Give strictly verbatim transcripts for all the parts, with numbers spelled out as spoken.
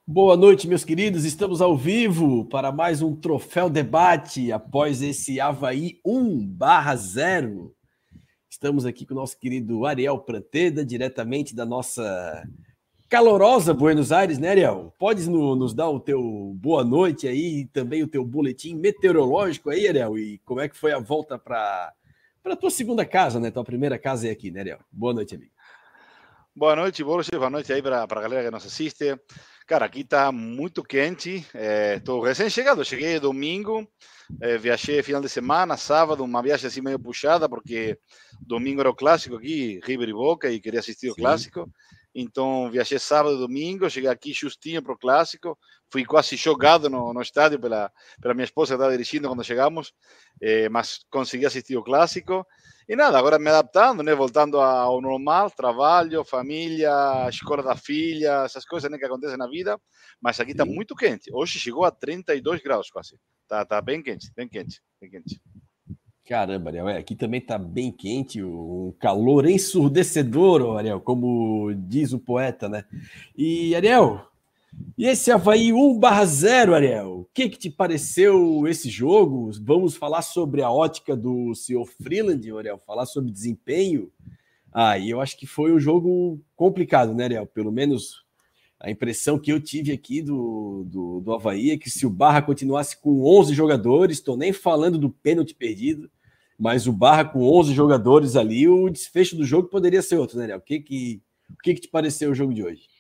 Boa noite, meus queridos. Estamos ao vivo para mais um Troféu Debate após esse Avaí um barra zero. Estamos aqui com o nosso querido Ariel Pranteda, diretamente da nossa calorosa Buenos Aires, né, Ariel? Podes no, nos dar o teu boa noite aí e também o teu boletim meteorológico aí, Ariel? E como é que foi a volta para a tua segunda casa, né? Tua primeira casa é aqui, né, Ariel? Boa noite, amigo. Boa noite, Borges. Boa noite aí para a galera que nos assiste. Cara, aqui tá muito quente. Estou é, recém-chegado. Cheguei domingo, é, viajei final de semana, sábado, uma viagem assim meio puxada, porque domingo era o clássico aqui, River e Boca, e queria assistir o Sim. clássico. Então, viajei sábado e domingo, cheguei aqui justinho para o clássico. Fui quase jogado no, no estádio pela, pela minha esposa que estava dirigindo quando chegamos, é, mas consegui assistir o clássico. E nada, agora me adaptando, né? Voltando ao normal, trabalho, família, escola da filha, essas coisas, né, que acontecem na vida. Mas aqui está muito quente. Hoje chegou a trinta e dois graus quase. Tá, tá bem quente, bem quente, bem quente. Caramba, Ariel, é, aqui também tá bem quente, um calor ensurdecedor, Ariel, como diz o poeta, né? E, Ariel, e esse Avaí um barra zero, Ariel, o que que te pareceu esse jogo? Vamos falar sobre a ótica do senhor Freeland, Ariel, falar sobre desempenho. Ah, e eu acho que foi um jogo complicado, né, Ariel? Pelo menos a impressão que eu tive aqui do, do, do Avaí é que se o Barra continuasse com onze jogadores, estou nem falando do pênalti perdido, mas o Barra com onze jogadores ali, o desfecho do jogo poderia ser outro, né, Ariel? O que que, o que que te pareceu o jogo de hoje?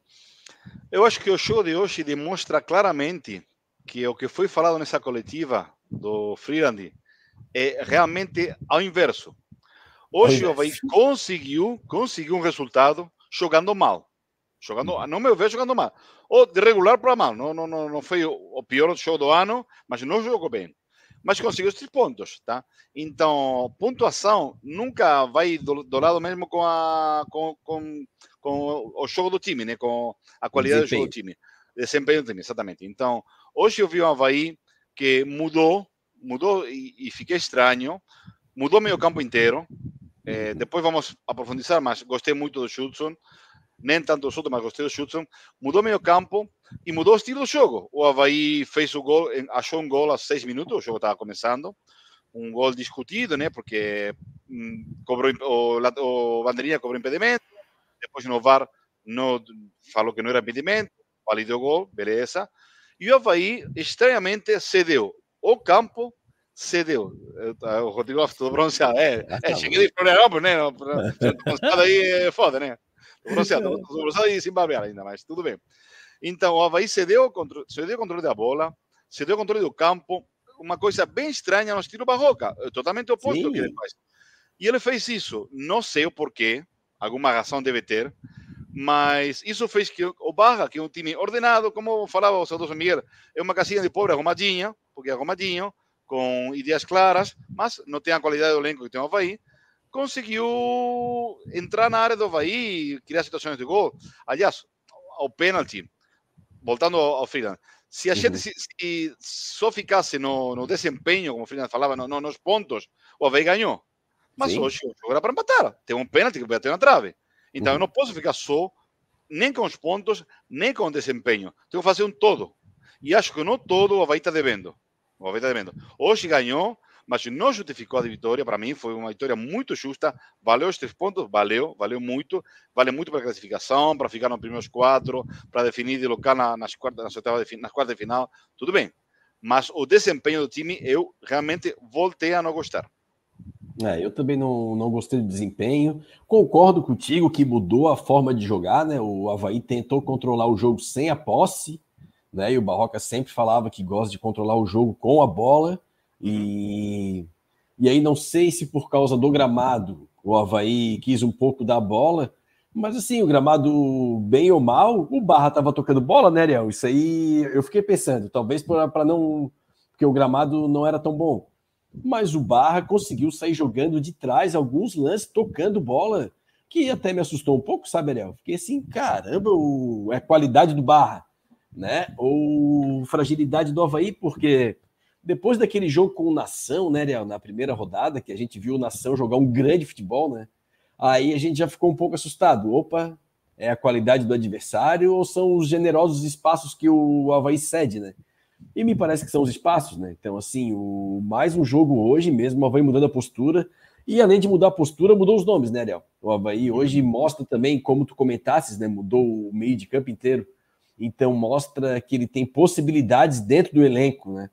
Eu acho que o jogo de hoje demonstra claramente que o que foi falado nessa coletiva do Freeland é realmente ao inverso. Hoje o Avaí conseguiu, conseguiu um resultado jogando mal. Jogando, não me vejo jogando mal. Ou de regular para mal. Não, não, não, não foi o pior jogo do ano, mas não jogou bem. Mas conseguiu os três pontos, tá? Então, pontuação nunca vai do, do lado mesmo com, a, com, com, com o jogo do time, né? Com a qualidade desempenho. do jogo do time. Desempenho do time, exatamente. Então, hoje eu vi um Avaí que mudou, mudou e, e fiquei estranho. Mudou meio campo inteiro. É, depois vamos aprofundar, mas gostei muito do Judson. Nem tanto os outros, mas gostei do Judson. Mudou meio campo e mudou o estilo do jogo. O Avaí fez o gol, achou um gol aos seis minutos, o jogo estava começando. Um gol discutido, né? Porque hum, cobrou, o, o Bandeirinha cobrou impedimento. Depois no V A R no, falou que não era impedimento. Validou o gol, beleza. E o Avaí, estranhamente, cedeu o campo. Cedeu. O Rodrigo todo bronzeado. É, é cheguei de Florianópolis, né? Bronzeado aí é foda, né? Bronzeado, bronzeado e sem barbear ainda, mas tudo bem. Então, o Avaí cedeu o controle, cedeu o controle da bola, cedeu o controle do campo, uma coisa bem estranha no estilo Barroca, totalmente oposto ao que ele faz. E ele fez isso, não sei o porquê, alguma razão deve ter, mas isso fez que o Barra, que é um time ordenado, como falava o Saudoso Miguel, é uma casinha de pobre arrumadinha, porque é arrumadinho, com ideias claras, mas não tem a qualidade do elenco que tem o Avaí, conseguiu entrar na área do Avaí e criar situações de gol. Aliás, o pênalti, voltando ao Freeland, se a uhum. gente se, se só ficasse no, no desempenho, como o Freeland falava, no, no, nos pontos, o Avaí ganhou. Mas Sim. hoje o jogo era para empatar. Tem um pênalti que bateu na trave. Então uhum. eu não posso ficar só, nem com os pontos, nem com o desempenho. Tenho que fazer um todo. E acho que não todo o Avaí está devendo. O Avaí está devendo. Hoje ganhou, mas não justificou a vitória. Para mim foi uma vitória muito justa. Valeu os três pontos? Valeu, valeu muito. Vale muito para a classificação, para ficar nos primeiros quatro, para definir de local nas quartas, nas oitavas de, nas quartas de final. Tudo bem. Mas o desempenho do time, eu realmente voltei a não gostar. É, eu também não, não gostei do desempenho. Concordo contigo que mudou a forma de jogar, né? O Avaí tentou controlar o jogo sem a posse, né? E o Barroca sempre falava que gosta de controlar o jogo com a bola. E, e aí não sei se por causa do gramado o Avaí quis um pouco da bola, mas assim, o gramado bem ou mal, o Barra tava tocando bola, né, Ariel? Isso aí eu fiquei pensando, talvez para não... porque o gramado não era tão bom. Mas o Barra conseguiu sair jogando de trás alguns lances, tocando bola, que até me assustou um pouco, sabe, Ariel? Fiquei assim, caramba, o... é qualidade do Barra, né? Ou fragilidade do Avaí, porque depois daquele jogo com o Nação, né, Ariel, na primeira rodada, que a gente viu o Nação jogar um grande futebol, né? Aí a gente já ficou um pouco assustado. Opa, é a qualidade do adversário ou são os generosos espaços que o Avaí cede, né? E me parece que são os espaços, né? Então, assim, o, mais um jogo hoje mesmo, o Avaí mudando a postura. E além de mudar a postura, mudou os nomes, né, Ariel? O Avaí hoje mostra também, como tu comentasses, né? Mudou o meio de campo inteiro. Então, mostra que ele tem possibilidades dentro do elenco, né?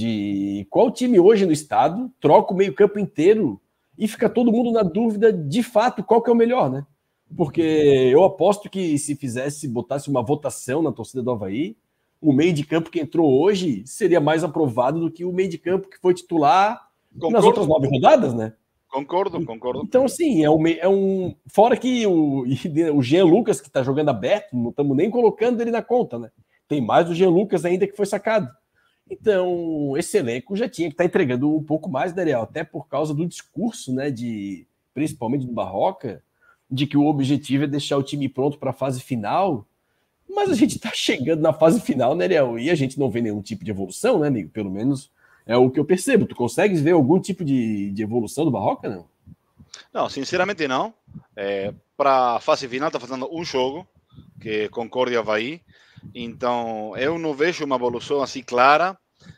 De qual time hoje no estado troca o meio campo inteiro e fica todo mundo na dúvida, de fato, qual que é o melhor, né? Porque eu aposto que se fizesse, botasse uma votação na torcida do Avaí, o meio de campo que entrou hoje seria mais aprovado do que o meio de campo que foi titular concordo. Nas outras nove rodadas, né? Concordo, concordo. Então, assim, é um... É um fora que o, o Jean Lucas, que tá jogando aberto, não estamos nem colocando ele na conta, né? Tem mais o Jean Lucas ainda que foi sacado. Então, esse elenco já tinha que estar tá entregando um pouco mais, Daniel, até por causa do discurso, né, de, principalmente do Barroca, de que o objetivo é deixar o time pronto para a fase final. Mas a gente está chegando na fase final, né, Ariel? E a gente não vê nenhum tipo de evolução, né, amigo? Pelo menos é o que eu percebo. Tu consegues ver algum tipo de, de evolução do Barroca, não? Não, sinceramente não. É, para a fase final está fazendo um jogo, que é Concórdia Avaí. Então, eu não vejo uma evolução assim clara.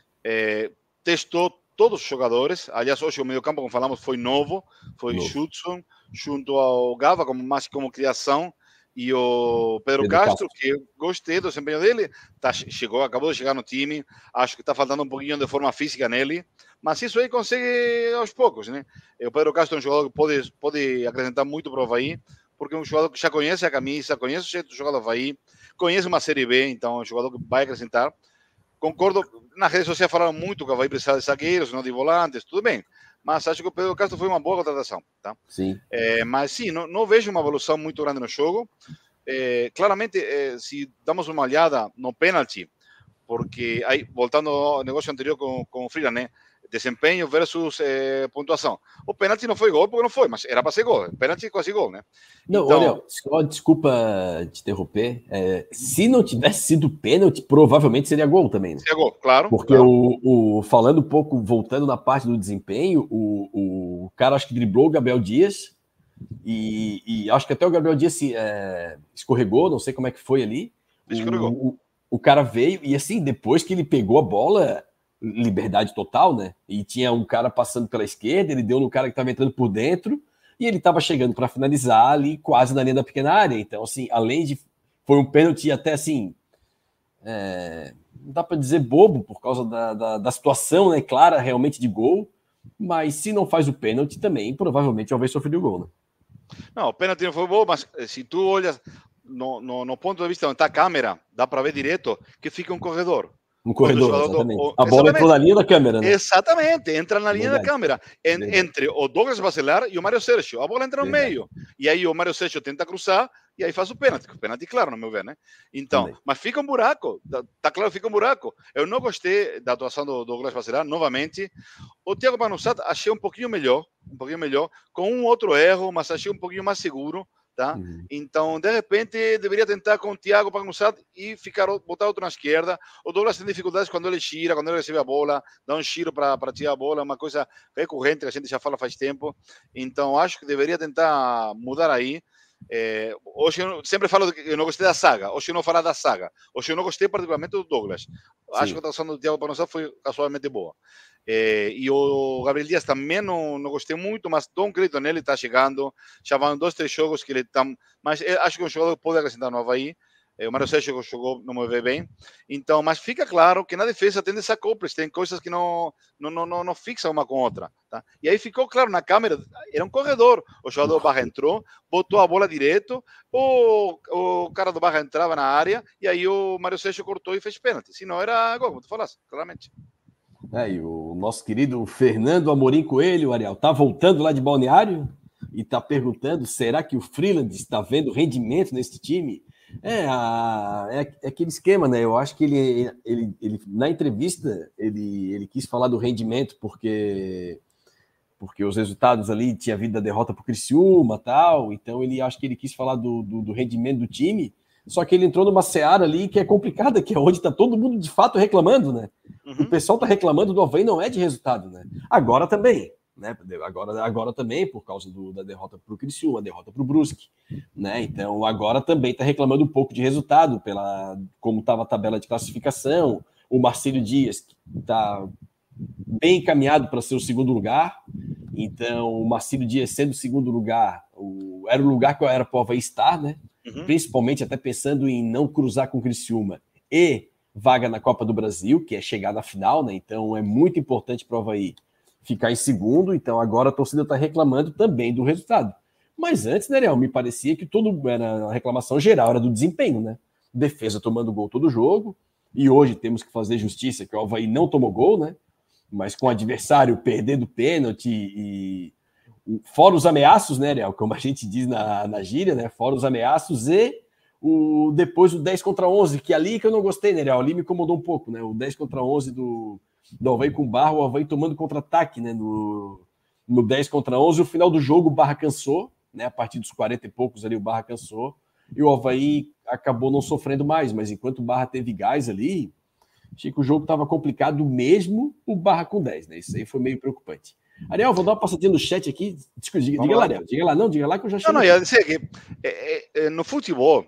É, testou todos os jogadores. Aliás, hoje o meio campo, como falamos, foi novo. Foi novo. Schutson, junto ao Gava, como, mais como criação. E o Pedro, Pedro Castro, Castro, que eu gostei do desempenho dele, tá, chegou, acabou de chegar no time, acho que está faltando um pouquinho de forma física nele, mas isso aí consegue aos poucos, né? O Pedro Castro é um jogador que pode, pode acrescentar muito para o Avaí, porque é um jogador que já conhece a camisa, conhece o jeito de jogar do Avaí, conhece uma Série B, então é um jogador que vai acrescentar. Concordo, nas redes sociais falaram muito que o Avaí precisa de zagueiros, não de volantes, tudo bem. Mas acho que o Pedro Castro foi uma boa contratação, tá? Sim. É, mas sim, não, não vejo uma evolução muito grande no jogo. É, claramente, é, se damos uma olhada no pênalti, porque aí, voltando ao negócio anterior com, com o Freeland, né? Desempenho versus é, pontuação. O pênalti não foi gol porque não foi, mas era para ser gol. Pênalti quase gol, né? Não, então... olha, só desculpa te interromper. É, se não tivesse sido pênalti, provavelmente seria gol também, né? Seria gol, claro. Porque claro. O, o, falando um pouco, voltando na parte do desempenho, o, o cara acho que driblou o Gabriel Dias e, e acho que até o Gabriel Dias se, é, escorregou, não sei como é que foi ali. Escorregou. O, o, o cara veio e assim, depois que ele pegou a bola... liberdade total, né? E tinha um cara passando pela esquerda, ele deu no cara que estava entrando por dentro e ele estava chegando para finalizar ali quase na linha da pequena área. Então, assim, além de... Foi um pênalti até, assim... É, não dá para dizer bobo por causa da, da, da situação, né? Clara, realmente, de gol. Mas se não faz o pênalti também, provavelmente talvez sofreu o gol, né? Não, o pênalti não foi bom, mas se tu olhas no, no, no ponto de vista onde está a câmera, dá para ver direto que fica um corredor. Um corredor, exatamente. Do... A bola exatamente. Entrou na linha da câmera, né? Exatamente, entra na linha Verdade. da câmera. En, entre o Douglas Bacelar e o Mário Sérgio. A bola entra no Verdade. meio. E aí o Mário Sérgio tenta cruzar e aí faz o pênalti. O pênalti, claro, no meu ver, né? Então, Também. mas fica um buraco. Tá, tá claro, fica um buraco. Eu não gostei da atuação do Douglas Bacelar, novamente. O Thiago Pagnussat achei um pouquinho melhor, um pouquinho melhor, com um outro erro, mas achei um pouquinho mais seguro. Tá? Uhum. Então, de repente, deveria tentar com o Thiago Pagnussat e ficar, botar outro na esquerda. O Douglas tem dificuldades quando ele gira, quando ele recebe a bola, dá um giro para tirar a bola, é uma coisa recorrente que a gente já fala faz tempo. Então, acho que deveria tentar mudar aí. É, hoje eu sempre falo que eu não gostei da saga, hoje eu não vou falar da saga. Hoje eu não gostei particularmente do Douglas. Sim. Acho que a atuação do Thiago Pagnussat foi casualmente boa. É, e o Gabriel Dias também não, não gostei muito, mas dou um crédito nele, está chegando. Já vão dois, três jogos que ele está. Mas acho que é um jogador que pode acrescentar no Avaí. É, o Mário Sérgio jogou, não me vê bem. Então, mas fica claro que na defesa tem desacoples, tem coisas que não, não, não, não, não fixam uma com outra. Tá? E aí ficou claro na câmera, era um corredor. O jogador do Barra entrou, botou a bola direto, o, o cara do Barra entrava na área, e aí o Mário Sérgio cortou e fez pênalti. Se não, era gol, como tu falaste, claramente. É, e o nosso querido Fernando Amorim Coelho, Ariel, tá voltando lá de Balneário e tá perguntando, será que o Freeland está vendo rendimento nesse time? É, a, é, é aquele esquema, né? Eu acho que ele, ele, ele na entrevista, ele, ele quis falar do rendimento porque, porque os resultados ali tinha vindo da derrota pro Criciúma e tal, então ele acho que ele quis falar do, do, do rendimento do time, só que ele entrou numa seara ali que é complicada, que é onde tá todo mundo de fato reclamando, né? Uhum. O pessoal tá reclamando do Avaí, não é de resultado, né? Agora também, né? Agora, agora também, por causa do, da derrota para o Criciúma, a derrota para o Brusque, né? Então agora também está reclamando um pouco de resultado, pela como estava a tabela de classificação. O Marcílio Dias está bem encaminhado para ser o segundo lugar. Então, o Marcílio Dias sendo o segundo lugar, o, era o lugar que era para o Avaí estar, né? Uhum. Principalmente até pensando em não cruzar com o Criciúma e vaga na Copa do Brasil, que é chegar na final, né? Então, é muito importante para o Avaí ficar em segundo. Então, agora a torcida está reclamando também do resultado. Mas antes, né, Real, me parecia que tudo era a reclamação geral, era do desempenho, né? Defesa tomando gol todo jogo. E hoje temos que fazer justiça, que o Avaí não tomou gol, né? Mas com o adversário perdendo pênalti e fora os ameaços, né, Real? Como a gente diz na, na gíria, né? Fora os ameaços e o, depois o dez contra onze, que ali que eu não gostei, né, Real? Ali me incomodou um pouco, né? O dez contra onze do, do Avaí com o Barra, o Avaí tomando contra-ataque, né? No, no dez contra onze, o final do jogo o Barra cansou, né? A partir dos quarenta e poucos ali o Barra cansou e o Avaí acabou não sofrendo mais, mas enquanto o Barra teve gás ali, achei que o jogo estava complicado mesmo, o Barra com dez, né? Isso aí foi meio preocupante. Ariel, vou dar uma passadinha no chat aqui. Diga, diga lá, Ariel. Diga lá, não, diga lá que eu já chamo. Não, não, ia dizer que é, é, no futebol,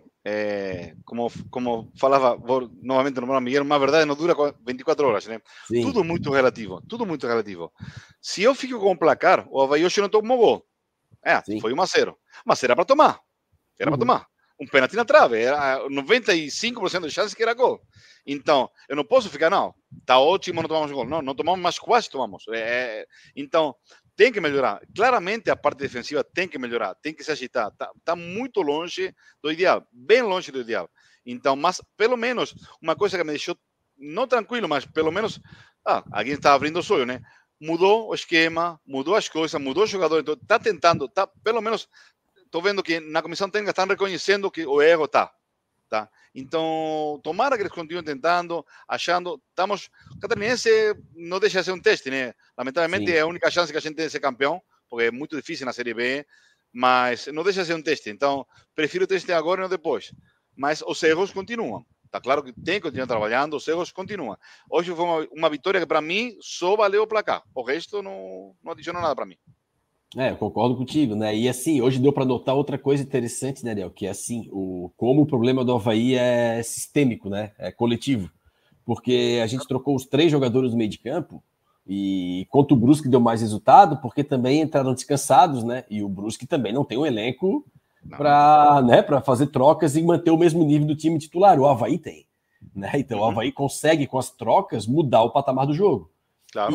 é, como, como falava, vou novamente no Miguel, uma verdade não dura vinte e quatro horas, né? Sim. Tudo muito relativo, tudo muito relativo. Se eu fico com o placar, o Avaí hoje não tomou gol. É, Sim. Foi um a zero. Mas era para tomar. Era uhum. para tomar. Um pênalti na trave, era noventa e cinco por cento de chance que era gol. Então, eu não posso ficar, não, tá ótimo, não tomamos gol. Não, não tomamos, mas quase tomamos. É, então, tem que melhorar. Claramente, a parte defensiva tem que melhorar, tem que se agitar. Tá, tá muito longe do ideal, bem longe do ideal. Então, mas, pelo menos, uma coisa que me deixou, não tranquilo, mas pelo menos, ah, alguém está abrindo os olhos, né? Mudou o esquema, mudou as coisas, mudou o jogador, então, tá tentando, tá, pelo menos... Estou vendo que na comissão técnica estão reconhecendo que o erro está. Tá? Então, tomara que eles continuem tentando, achando. Estamos. O Catarinense não deixa de ser um teste, né? Lamentavelmente Sim. é a única chance que a gente tem de ser campeão, porque é muito difícil na Série B, mas não deixa de ser um teste. Então, prefiro o teste agora e não depois. Mas os erros continuam. Está claro que tem que continuar trabalhando, os erros continuam. Hoje foi uma, uma vitória que, para mim, só valeu o placar. O resto não, não adicionou nada para mim. É, eu concordo contigo, né? E assim, hoje deu para notar outra coisa interessante, né, Ariel? Que é assim, o, como o problema do Avaí é sistêmico, né? É coletivo. Porque a gente trocou os três jogadores no meio de campo e contra o Brusque deu mais resultado, porque também entraram descansados, né? E o Brusque também não tem um elenco para né, para fazer trocas e manter o mesmo nível do time titular. O Avaí tem, né? Então o Avaí consegue, com as trocas, mudar o patamar do jogo. Claro.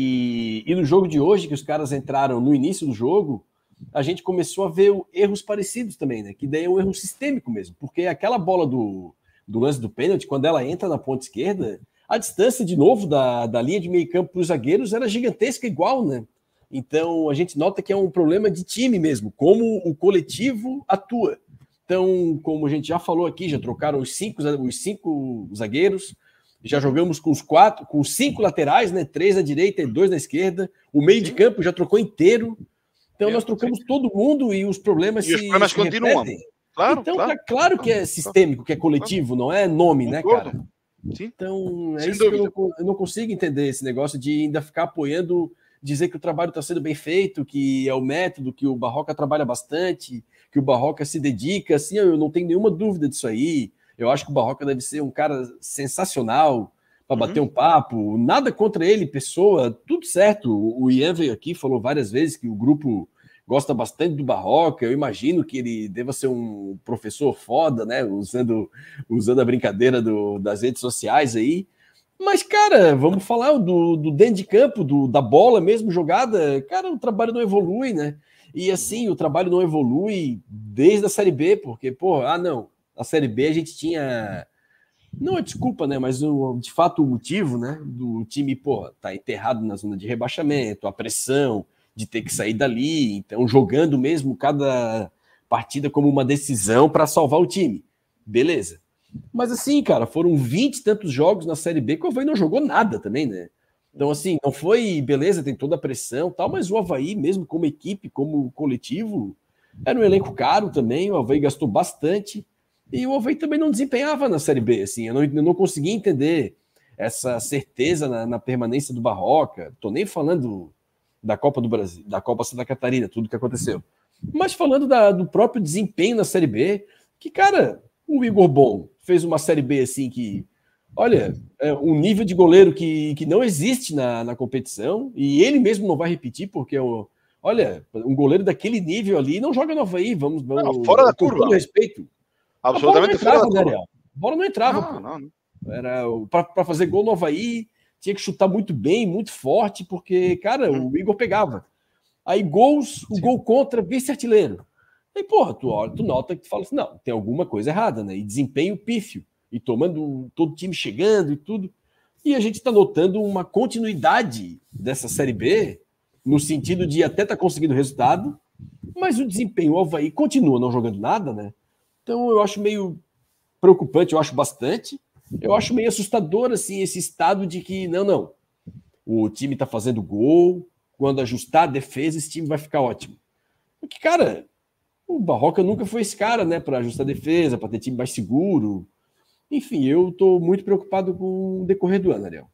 E, e no jogo de hoje, que os caras entraram no início do jogo, a gente começou a ver erros parecidos também, né? Que daí é um erro sistêmico mesmo, porque aquela bola do, do lance do pênalti, quando ela entra na ponta esquerda, a distância, de novo, da, da linha de meio campo para os zagueiros era gigantesca igual, né? Então a gente nota que é um problema de time mesmo, como o coletivo atua. Então, como a gente já falou aqui, já trocaram os cinco, os cinco zagueiros, já jogamos com os quatro, com os cinco laterais, né? Três na direita e dois na esquerda. O meio Sim. de campo já trocou inteiro. Então, é, nós trocamos sim. todo mundo e os problemas e se, os problemas se continuam. Claro, então, claro, tá claro que é sistêmico, que é coletivo, não é nome, né, cara? Sim. Então, é Sem isso dúvida. que eu não, eu não consigo entender, esse negócio de ainda ficar apoiando, dizer que o trabalho está sendo bem feito, que é o método, que o Barroca trabalha bastante, que o Barroca se dedica. Assim, eu não tenho nenhuma dúvida disso aí. Eu acho que o Barroca deve ser um cara sensacional para uhum. bater um papo. Nada contra ele, pessoa, tudo certo. O Ian veio aqui, falou várias vezes que o grupo gosta bastante do Barroca. Eu imagino que ele deva ser um professor foda, né? Usando, usando a brincadeira do, das redes sociais aí. Mas, cara, vamos falar do, do dentro de campo, do, da bola mesmo jogada. Cara, o trabalho não evolui, né? E assim, o trabalho não evolui desde a Série B, porque, pô, ah, não. Na Série B a gente tinha, não é desculpa, né, mas o, de fato o motivo, né, do time, pô, tá enterrado na zona de rebaixamento, a pressão de ter que sair dali, então jogando mesmo cada partida como uma decisão para salvar o time. Beleza. Mas assim, cara, foram vinte e tantos jogos na Série B que o Avaí não jogou nada também, né? Então assim, não foi, beleza, tem toda a pressão e tal, mas o Avaí mesmo como equipe, como coletivo, era um elenco caro também, o Avaí gastou bastante. E o Avaí também não desempenhava na Série B, assim, eu não, eu não conseguia entender essa certeza na, na permanência do Barroca. Tô nem falando da Copa do Brasil, da Copa Santa Catarina, tudo que aconteceu. Mas falando da, do próprio desempenho na Série B, que, cara, o Igor Bom fez uma Série B assim que, olha, é um nível de goleiro que, que não existe na, na competição, e ele mesmo não vai repetir, porque, o, olha, um goleiro daquele nível ali não joga no Avaí, vamos... vamos não, fora da curva. Com todo respeito. Absolutamente entrava, fora da né, curva. A bola não entrava, não, não, não. Era para fazer gol no Avaí, tinha que chutar muito bem, muito forte, porque, cara, hum. o Igor pegava. Aí gols, o Sim. gol contra, vice-artilheiro. Aí, porra, tu olha, tu nota que tu fala assim, não, tem alguma coisa errada, né? E desempenho pífio. E tomando todo o time chegando e tudo. E a gente está notando uma continuidade dessa Série B, no sentido de até estar tá conseguindo resultado, mas o desempenho, o Avaí continua não jogando nada, né? Então eu acho meio preocupante, eu acho bastante. Eu acho meio assustador, assim, esse estado de que, não, não, o time tá fazendo gol, quando ajustar a defesa, esse time vai ficar ótimo. Porque, cara, o Barroca nunca foi esse cara, né, para ajustar a defesa, para ter time mais seguro. Enfim, eu tô muito preocupado com o decorrer do ano, Ariel.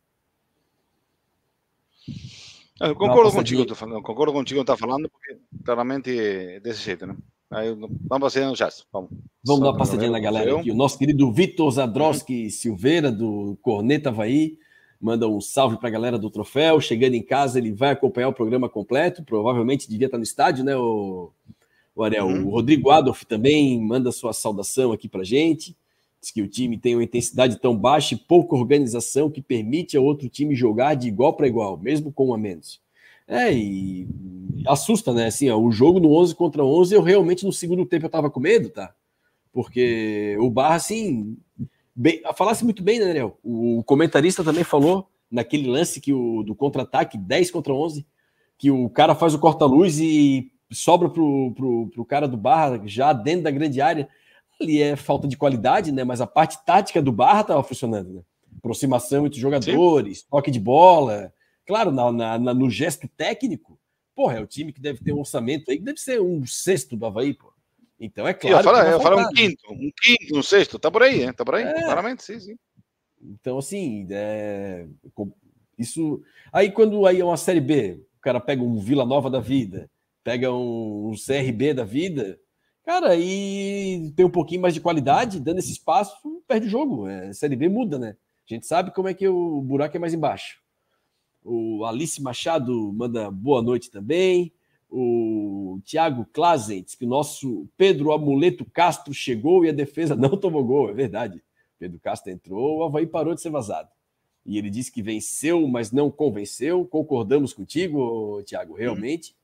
Eu concordo contigo, tô falando, concordo contigo que tá falando, porque claramente é desse jeito, né? Aí, vamos fazer no chat. Vamos, vamos dar uma passadinha na galera aqui. O nosso querido Vitor Zadrowski uhum. Silveira, do Corneta Avaí, manda um salve para a galera do Troféu. Chegando em casa, ele vai acompanhar o programa completo. Provavelmente devia estar no estádio, né, o, o Ariel? Uhum. O Rodrigo Adolf também manda sua saudação aqui para gente. Diz que o time tem uma intensidade tão baixa e pouca organização que permite ao outro time jogar de igual para igual, mesmo com um a menos. É, e assusta, né? Assim, ó, o jogo no onze contra onze, eu realmente no segundo tempo eu tava com medo, tá? Porque o Barra, assim, bem, falasse muito bem, né, Daniel? O comentarista também falou naquele lance que o, do contra-ataque, dez contra onze, que o cara faz o corta-luz e sobra pro, pro, pro cara do Barra já dentro da grande área. Ali é falta de qualidade, né? Mas a parte tática do Barra tava funcionando, né? Aproximação entre jogadores, Sim. toque de bola. Claro, na, na, na, no gesto técnico, porra, é o time que deve ter um orçamento aí que deve ser um sexto do Avaí, pô. Então é claro. Eu falo, eu falo um quinto, um quinto, um sexto, tá por aí, hein? Tá por aí, é. claramente, sim, sim. Então, assim, é... isso. Aí, quando aí é uma Série B, o cara pega um Vila Nova da vida, pega um, um C R B da vida, cara, aí tem um pouquinho mais de qualidade, dando esse espaço, perde o jogo. É, a Série B muda, né? A gente sabe como é que o buraco é mais embaixo. O Alice Machado manda boa noite também. O Thiago Klazen diz que o nosso Pedro Amuleto Castro chegou e a defesa não tomou gol. É verdade. Pedro Castro entrou, o Avaí parou de ser vazado. E ele disse que venceu, mas não convenceu. Concordamos contigo, Thiago, realmente.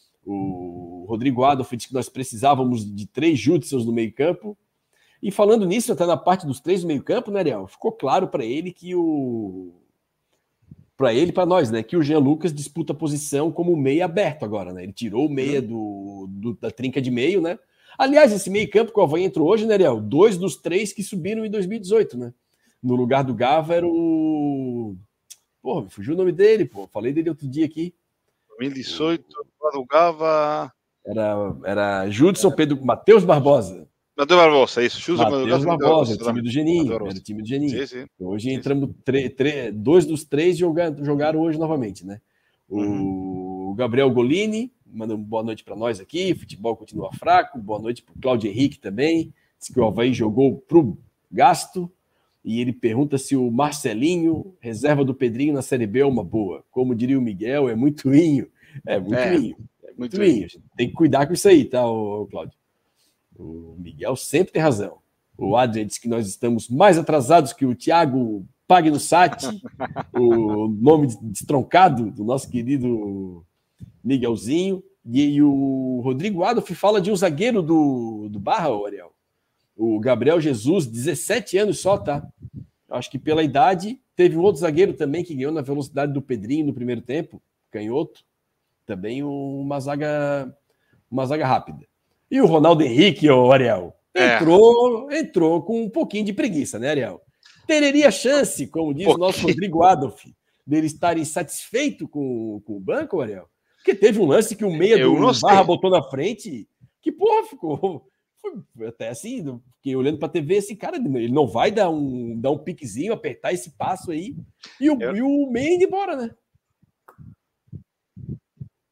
O Rodrigo Adolf disse que nós precisávamos de três Judsons no meio-campo. E falando nisso, até na parte dos três do meio-campo, né, Ariel? Ficou claro para ele que o. Para ele e para nós, né? Que o Jean Lucas disputa a posição como meia aberto agora, né? Ele tirou o meia do, do, da trinca de meio, né? Aliás, esse meio-campo que o Avaí entrou hoje, né, Ariel? Dois dos três que subiram em dois mil e dezoito, né? No lugar do Gava era o. Pô, me fugiu o nome dele, pô. Falei dele outro dia aqui. dois mil e dezoito, o Gava. Era, era Judson é. Pedro Matheus Barbosa. Matheus Barbosa, isso. Judson Matheus Barbosa, o time do Geninho. Era o time do Geninho. Sim, sim. Hoje sim, entramos, tre, tre, dois dos três jogaram, jogaram hoje novamente, né? O uhum. Gabriel Golini, manda uma boa noite para nós aqui. Futebol continua fraco. Boa noite para o Cláudio Henrique também. Diz que o Avaí jogou pro gasto. E ele pergunta se o Marcelinho, reserva do Pedrinho na Série B, é uma boa. Como diria o Miguel, é muito inho. É muito é, inho. É muito, muito inho. Tem que cuidar com isso aí, tá, o Cláudio? O Miguel sempre tem razão. O Adrian diz que nós estamos mais atrasados que o Thiago Pagnussati, o nome destroncado do nosso querido Miguelzinho. E o Rodrigo Adolf fala de um zagueiro do, do Barra, Ariel. O Gabriel Jesus, dezessete anos só, tá? Acho que pela idade, teve um outro zagueiro também que ganhou na velocidade do Pedrinho no primeiro tempo, canhoto. Também uma zaga, uma zaga rápida. E o Ronaldo Henrique, ô Ariel, entrou, é. entrou com um pouquinho de preguiça, né, Ariel? Teria chance, como diz um o nosso Rodrigo Adolf, dele estar insatisfeito com, com o banco, Ariel? Porque teve um lance que o meia Eu do Barra botou na frente, que, porra, ficou... Foi até assim, porque olhando para a T V, esse cara, ele não vai dar um, dar um piquezinho, apertar esse passo aí, e o, Eu... e o meia indo embora, né?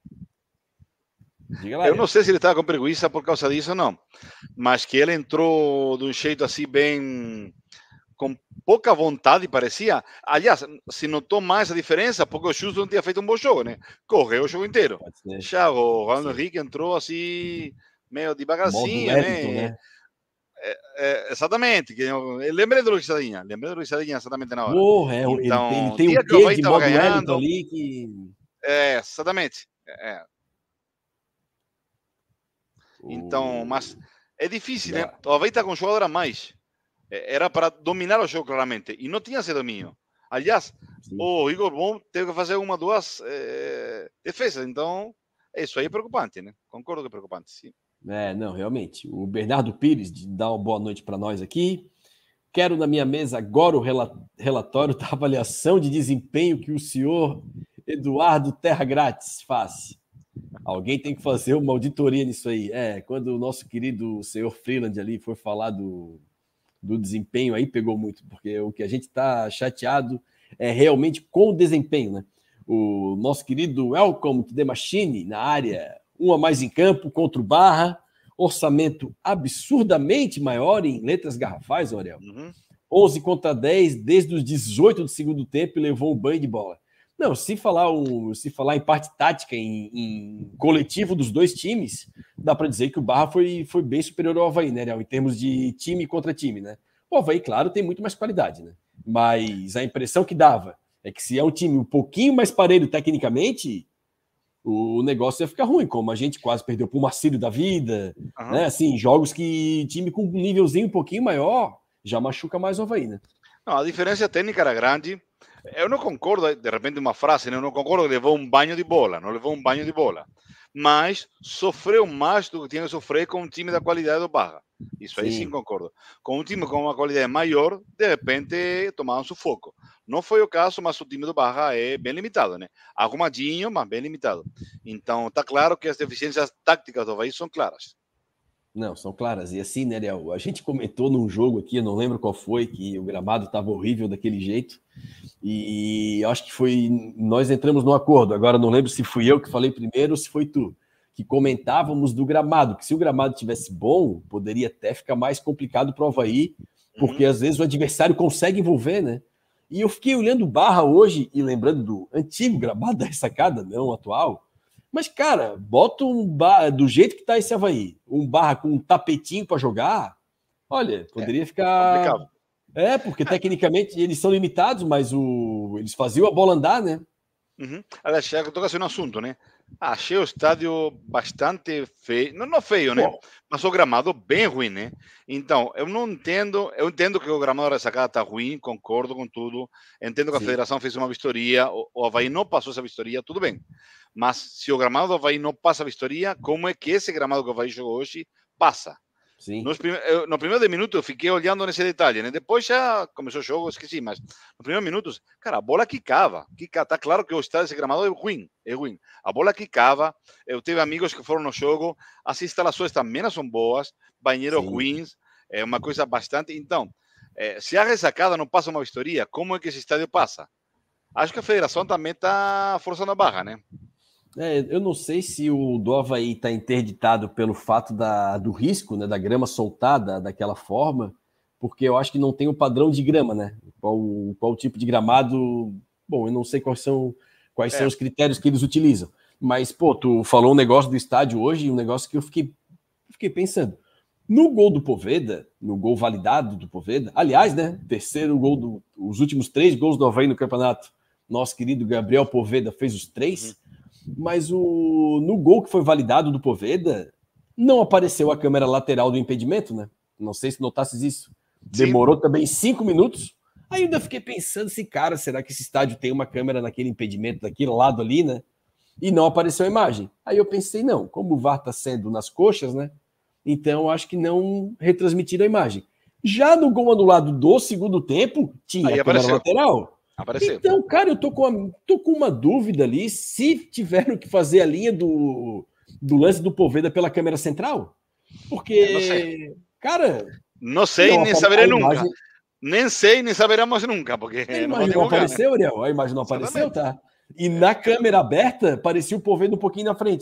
Eu não sei se ele estava com preguiça por causa disso ou não, mas que ele entrou de um jeito assim bem... com pouca vontade, parecia. Aliás, se notou mais a diferença, porque o Justo não tinha feito um bom jogo, né? Correu o jogo inteiro. Já o Ronaldo Henrique entrou assim, meio devagarzinho, Everton, né? né? É, é, exatamente. Que eu, eu lembrei do Luisadinha, lembrei do Luisadinha exatamente na hora. Porra, é, então, ele tem, ele tem um quê de modo Everton ali que... É, exatamente. É. Então, mas é difícil, né? O Avaí está com um jogador a mais. Era para dominar o jogo claramente, e não tinha esse domínio. Aliás, sim, o Igor Bom teve que fazer uma, duas é, defesas, então isso aí é preocupante, né? Concordo que é preocupante, sim. É, não, realmente. O Bernardo Pires dá uma boa noite para nós aqui. Quero na minha mesa agora o relatório da avaliação de desempenho que o senhor Eduardo Terra Grátis faz. Alguém tem que fazer uma auditoria nisso aí. É, quando o nosso querido senhor Freeland ali foi falar do, do desempenho aí, pegou muito, porque o que a gente está chateado é realmente com o desempenho, né? O nosso querido Welcome to the Machine na área, um a mais em campo contra o Barra, orçamento absurdamente maior em letras garrafais, Aurel. Uhum. onze contra dez, desde os dezoito do segundo tempo, e levou um banho de bola. Não, se falar, um, se falar em parte tática, em, em coletivo dos dois times, dá para dizer que o Barra foi, foi bem superior ao Avaí, né, Ariel? Em termos de time contra time, né? O Avaí, claro, tem muito mais qualidade, né? Mas a impressão que dava é que se é um time um pouquinho mais parelho tecnicamente, o negócio ia ficar ruim, como a gente quase perdeu para o Marcílio da vida, uhum. né? Assim, jogos que time com um nívelzinho um pouquinho maior já machuca mais o Avaí, né? Não, a diferença técnica era grande. Eu não concordo, de repente, uma frase, né? Eu não concordo que levou um banho de bola, não levou um banho de bola, mas sofreu mais do que tinha que sofrer com um time da qualidade do Barra. Isso aí sim, sim concordo. Com um time com uma qualidade maior, de repente, tomaram sufoco. Não foi o caso, mas o time do Barra é bem limitado, né? Arrumadinho, mas bem limitado. Então, está claro que as deficiências táticas do Avaí são claras. Não, são claras. E assim, né, Léo? A gente comentou num jogo aqui, eu não lembro qual foi, que o gramado estava horrível daquele jeito. E acho que foi. Nós entramos num acordo. Agora não lembro se fui eu que falei primeiro ou se foi tu. Que comentávamos do gramado, que se o gramado tivesse bom, poderia até ficar mais complicado para o Avaí, porque uhum. às vezes o adversário consegue envolver, né? E eu fiquei olhando o Barra hoje e lembrando do antigo gramado da ressacada, não atual. Mas, cara, bota um Barra, do jeito que tá esse Avaí, um Barra com um tapetinho para jogar, olha, poderia é, ficar... Complicado. É, porque tecnicamente eles são limitados, mas o... eles faziam a bola andar, né? Uhum. Aliás, já que toca um assunto, né? Achei o estádio bastante feio, não, não feio, né? Bom. Mas o gramado bem ruim, né? Então, eu não entendo, eu entendo que o gramado da ressacada está ruim, concordo com tudo, entendo que a Sim. federação fez uma vistoria, o, o Avaí não passou essa vistoria, tudo bem. Mas se o gramado do Avaí não passa a vistoria, como é que esse gramado que o Avaí jogou hoje passa? Sim. Nos prime... eu, no primeiro minuto eu fiquei olhando nesse detalhe, né? Depois já começou o jogo, esqueci, mas nos primeiros minutos, cara, a bola quicava, quicava. Tá claro que o estádio desse gramado é ruim, é ruim. A bola quicava, eu tive amigos que foram no jogo, as instalações também não são boas, banheiros Sim. ruins, é uma coisa bastante... Então, é, se a ressacada não passa uma vistoria, como é que esse estádio passa? Acho que a federação também está forçando a barra, né? É, eu não sei se o do Avaí está interditado pelo fato da, do risco, né, da grama soltada daquela forma, porque eu acho que não tem o padrão de grama, né? Qual, qual tipo de gramado... Bom, eu não sei quais são, quais é. são os critérios que eles utilizam. Mas, pô, tu falou um negócio do estádio hoje, um negócio que eu fiquei, fiquei pensando. No gol do Poveda, no gol validado do Poveda, aliás, né, terceiro gol, do, os últimos três gols do Avaí no campeonato, nosso querido Gabriel Poveda fez os três... Uhum. Mas o, no gol que foi validado do Poveda, não apareceu a câmera lateral do impedimento, né? Não sei se notasses isso. Demorou Sim. também cinco minutos. Aí ainda fiquei pensando assim, cara, será que esse estádio tem uma câmera naquele impedimento daquele lado ali, né? E não apareceu a imagem. Aí eu pensei, não, como o V A R está sendo nas coxas, né? Então acho que não retransmitiram a imagem. Já no gol anulado do segundo tempo, tinha Aí a câmera apareceu. lateral. Apareceu. Então, cara, eu tô com, uma, tô com uma dúvida ali se tiveram que fazer a linha do, do lance do Poveda pela câmera central. Porque, não sei. cara... Não sei, não, nem saberei nunca. Nem sei, nem saberemos nunca. Porque a imagem não, não apareceu, né? Ariel? A imagem não Exatamente. apareceu, tá? E na câmera aberta, parecia o Poveda um pouquinho na frente.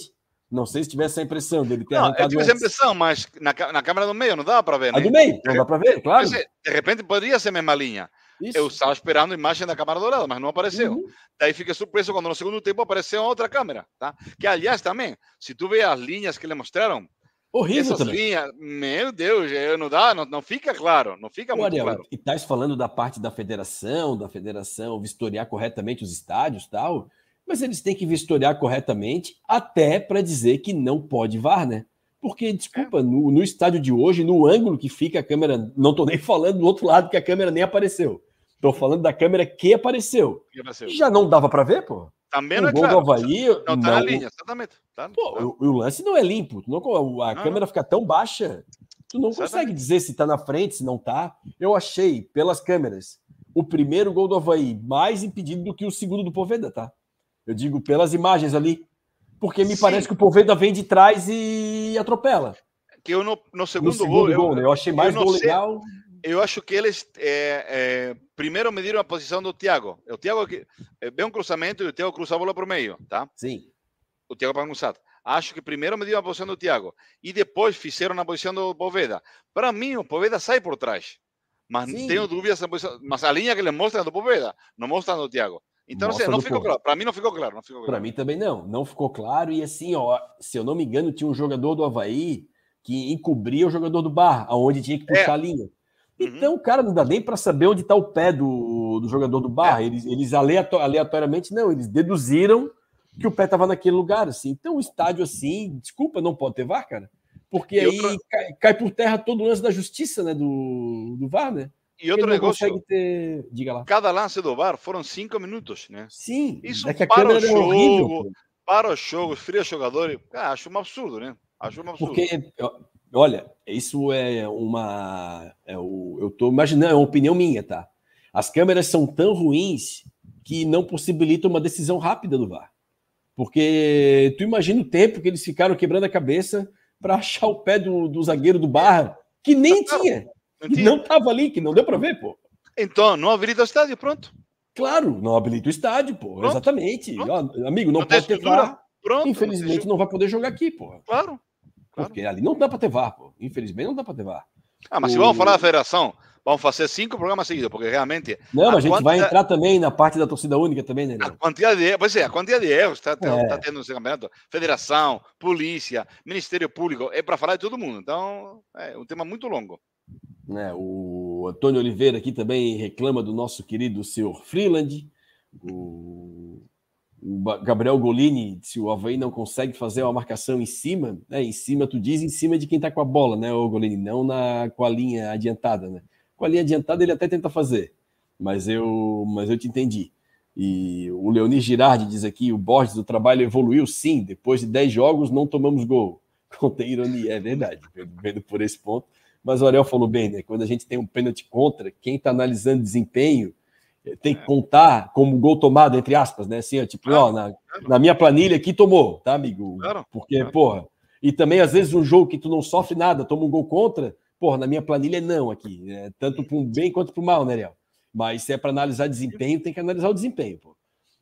Não sei se tivesse a impressão dele ter não, arrancado eu tive essa antes. impressão, mas na, na câmera do meio não dá para ver, né? A do meio, não dá para ver, claro. De repente poderia ser a mesma linha. Isso. Eu estava esperando a imagem da câmera do lado, mas não apareceu. Uhum. Daí fiquei surpreso quando no segundo tempo apareceu outra câmera, tá? Que aliás também, se tu vê as linhas que ele mostraram, horrível essas também. linhas, meu Deus, não dá, não, não fica claro, não fica Ô, muito Ariel, claro. e estás falando da parte da federação, da federação vistoriar corretamente os estádios e tal, mas eles têm que vistoriar corretamente até para dizer que não pode V A R, né? Porque, desculpa, é. no, no estádio de hoje, no ângulo que fica a câmera, não tô nem falando do outro lado que a câmera nem apareceu. Tô falando da câmera que apareceu. Que apareceu. Já não dava para ver, pô? Também o não é gol claro. do Avaí, não, tá não na linha, exatamente. Tá, pô, tá. O, o lance não é limpo. Tu não, a não, câmera não. fica tão baixa, tu não exatamente. consegue dizer se tá na frente, se não tá. Eu achei, pelas câmeras, o primeiro gol do Avaí mais impedido do que o segundo do Poveda, tá? Eu digo pelas imagens ali. Porque me Sim. parece que o Poveda vem de trás e atropela. Que eu no, no segundo, no segundo gol, gol, eu, né? eu achei mais eu gol sei, legal. Eu acho que eles é, é, primeiro mediram a posição do Thiago. O Thiago é, vê um cruzamento e o Thiago cruza a bola para o meio, tá? Sim. O Thiago Pangussat. Acho que primeiro mediram a posição do Thiago e depois fizeram na posição do Poveda. Para mim, o Poveda sai por trás. Mas Sim. tenho dúvidas na posição. Mas a linha que ele mostra é do Poveda, não mostra do Thiago. Então, assim, não ficou claro. Para mim, não ficou claro. Não ficou claro. Para mim também não. Não ficou claro. E assim, ó, se eu não me engano, tinha um jogador do Avaí que encobria o jogador do Barra, aonde tinha que puxar é. a linha. Então, uhum. cara, não dá nem para saber onde está o pé do, do jogador do Barra. É. Eles, eles aleator, aleatoriamente, não, eles deduziram que o pé estava naquele lugar, assim. Então, o estádio, assim, desculpa, não pode ter V A R, cara. Porque e aí outra... cai, cai por terra todo o lance da justiça, né, do, do V A R, né? E outro negócio, ter... Diga lá. Cada lance do V A R foram cinco minutos, né? Sim, isso é que a para câmera o jogo, horrível, para o jogo, fria jogadores, ah, acho um absurdo, né? Acho um absurdo. Porque, olha, isso é uma... É o, eu tô imaginando, é uma opinião minha, tá? As câmeras são tão ruins que não possibilitam uma decisão rápida do V A R. Porque tu imagina o tempo que eles ficaram quebrando a cabeça para achar o pé do, do zagueiro do Barra, que nem tá tinha. Não, que não tava ali, que não deu para ver, pô. Então, não habilita o estádio, pronto. Claro, não habilita o estádio, pô. Pronto, Exatamente. Pronto. Ó, amigo, não, não pode ter V A R. Pronto, Infelizmente, não, não vai poder jogar aqui, pô. Claro. Porque ali não dá para ter V A R, pô. Infelizmente, não dá para ter V A R. Ah, mas o... se vamos falar da federação, vamos fazer cinco programas seguidos, porque realmente... Não, mas a gente quantidade... vai entrar também na parte da torcida única também, né? A quantidade de, pois é, a quantidade de erros está tá, é. tá tendo nesse campeonato. Federação, polícia, Ministério Público, é para falar de todo mundo. Então, é um tema muito longo. É, o Antônio Oliveira aqui também reclama do nosso querido senhor Freeland. O, o Gabriel Golini, se o Avaí não consegue fazer uma marcação em cima, né? Em cima, tu diz em cima de quem tá com a bola, né, o Golini? Não na, com a linha adiantada, né? Com a linha adiantada ele até tenta fazer, mas eu, mas eu te entendi. E o Leoni Girardi diz aqui, o Borges do trabalho evoluiu sim, depois de dez jogos não tomamos gol. Contém ironia, é verdade, vendo por esse ponto. Mas o Ariel falou bem, né? Quando a gente tem um pênalti contra, quem está analisando desempenho tem que contar como gol tomado, entre aspas, né? Assim, ó, tipo, claro, ó, na, claro. na minha planilha aqui tomou, tá, amigo? Claro, Porque, claro. porra, e também às vezes um jogo que tu não sofre nada, toma um gol contra, porra, na minha planilha é não aqui, né? Tanto para o bem quanto para o mal, né, Ariel? Mas se é para analisar desempenho, tem que analisar o desempenho, pô.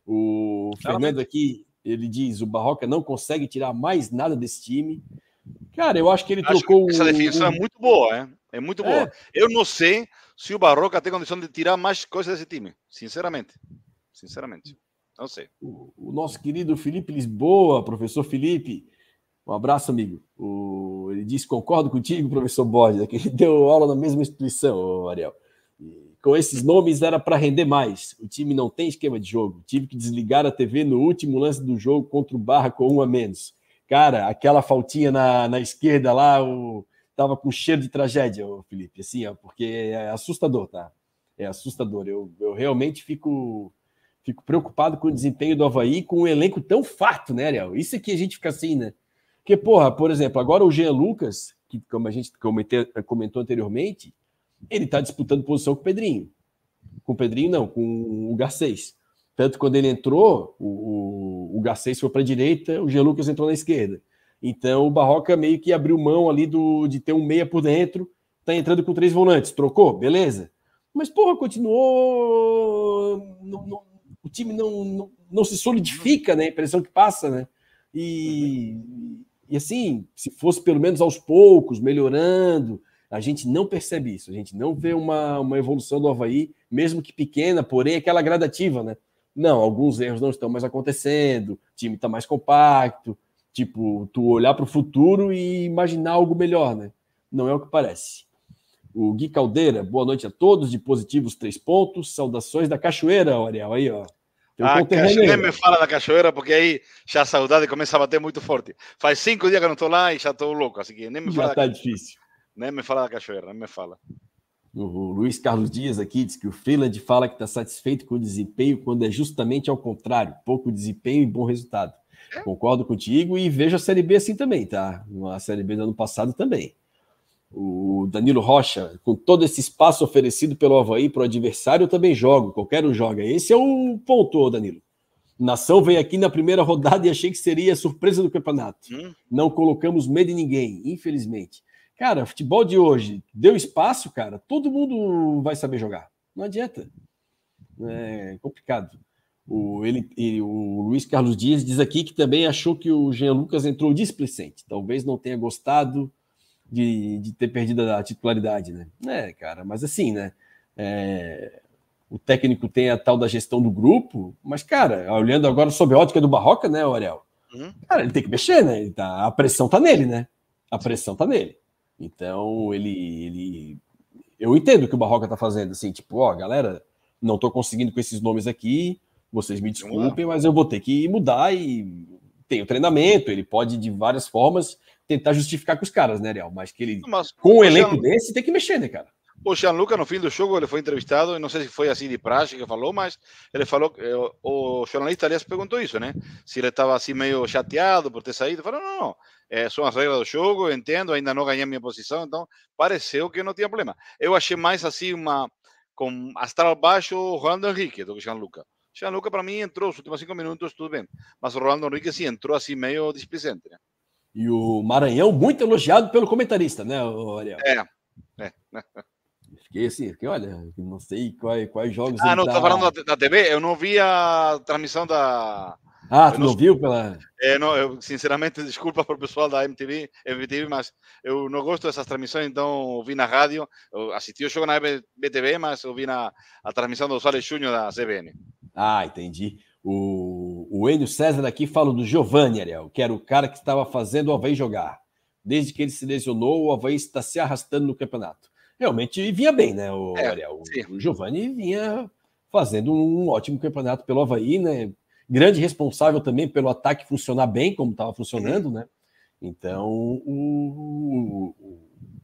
O Fernando aqui, ele diz, o Barroca não consegue tirar mais nada desse time. Cara, eu acho que ele acho trocou... Que essa definição o... é muito boa, hein? É muito boa. É. Eu não sei se o Barroca tem condição de tirar mais coisas desse time. Sinceramente. Sinceramente. Não sei. O, o nosso querido Felipe Lisboa, professor Felipe, um abraço, amigo. O, ele disse, concordo contigo, professor Borges, que ele deu aula na mesma instituição, Ariel. E com esses nomes era para render mais. O time não tem esquema de jogo. Tive que desligar a T V no último lance do jogo contra o Barra com um a menos. Cara, aquela faltinha na, na esquerda lá, o, tava com cheiro de tragédia, o Felipe, assim, ó, porque é assustador, tá? É assustador. Eu, eu realmente fico, fico preocupado com o desempenho do Avaí com um elenco tão farto, né, Ariel? Isso aqui a gente fica assim, né? Porque, porra, por exemplo, agora o Jean Lucas, que como a gente comentei, comentou anteriormente, ele tá disputando posição com o Pedrinho. Com o Pedrinho, não, com o Garcês. Tanto quando ele entrou, o, o, o Garcês foi para a direita, o Jean Lucas entrou na esquerda. Então o Barroca meio que abriu mão ali do, de ter um meia por dentro, tá entrando com três volantes. Trocou? Beleza. Mas, porra, continuou... Não, não, o time não, não, não se solidifica, né? A impressão que passa, né? E, e assim, se fosse pelo menos aos poucos, melhorando, a gente não percebe isso. A gente não vê uma, uma evolução do Avaí, mesmo que pequena, porém aquela gradativa, né? Não, alguns erros não estão mais acontecendo, o time está mais compacto, tipo, tu olhar para o futuro e imaginar algo melhor, né? Não é o que parece. O Gui Caldeira, boa noite a todos, de positivos três pontos, saudações da Cachoeira, Ariel, aí, ó. Um ah, nem me fala da Cachoeira, porque aí já a saudade começa a bater muito forte. Faz cinco dias que eu não estou lá e já estou louco, assim que nem me fala. Já tá difícil. Nem me fala da Cachoeira, nem me fala. O Luiz Carlos Dias aqui diz que o Freeland fala que está satisfeito com o desempenho quando é justamente ao contrário, pouco desempenho e bom resultado. É? Concordo contigo e vejo a Série B assim também, tá? A Série B do ano passado também. O Danilo Rocha, com todo esse espaço oferecido pelo Avaí para o adversário, eu também jogo, qualquer um joga. Esse é o ponto, Danilo. Nação veio aqui na primeira rodada e achei que seria a surpresa do campeonato. Hum? Não colocamos medo em ninguém, infelizmente. Cara, futebol de hoje, deu espaço, cara, todo mundo vai saber jogar. Não adianta. É complicado. O, ele, ele, o Luiz Carlos Dias diz aqui que também achou que o Jean Lucas entrou displicente. Talvez não tenha gostado de, de ter perdido a titularidade, né? É, cara, mas assim, né? É, o técnico tem a tal da gestão do grupo, mas, cara, olhando agora sob a ótica do Barroca, né, Ariel? Uhum. Cara, ele tem que mexer, né? Ele tá, a pressão tá nele, né? A pressão tá nele. Então, ele, ele... Eu entendo o que o Barroca tá fazendo, assim, tipo, ó, galera, não tô conseguindo com esses nomes aqui, vocês me desculpem, mas eu vou ter que mudar e tem o treinamento, ele pode, de várias formas, tentar justificar com os caras, né, Ariel? Mas que ele, mas, com um elenco Jean... desse, tem que mexer, né, cara? O Gianluca, no fim do jogo, ele foi entrevistado, e não sei se foi assim de praxe que falou, mas ele falou, o jornalista, aliás, perguntou isso, né? Se ele estava assim meio chateado por ter saído. Falou, não, não, é, são as regras do jogo, eu entendo, ainda não ganhei minha posição, então pareceu que não tinha problema. Eu achei mais assim, uma, com astral baixo, o Rolando Henrique do que o Gianluca. Gianluca, para mim, entrou os últimos cinco minutos, tudo bem. Mas o Rolando Henrique, sim, entrou assim meio displicente, né? E o Maranhão, muito elogiado pelo comentarista, né, Ariel? É, é. Fiquei assim, porque olha, não sei quais, quais jogos. Ah, não, tá... tô falando da, da T V, eu não vi a transmissão da. Ah, tu não, não viu pela. É, não, eu, sinceramente, desculpa para o pessoal da M T V, M T V, mas eu não gosto dessas transmissões, então eu vi na rádio, eu assisti o jogo na B T V, mas eu vi na a transmissão do Soares Júnior da C B N. Ah, entendi. O, o Enio César aqui fala do Giovani, Ariel, que era o cara que estava fazendo o Avaí jogar. Desde que ele se lesionou, o Avaí está se arrastando no campeonato. Realmente vinha bem, né, o é, Ariel? O, o Giovani vinha fazendo um ótimo campeonato pelo Avaí, né? Grande responsável também pelo ataque funcionar bem, como estava funcionando, né? Então, o, o,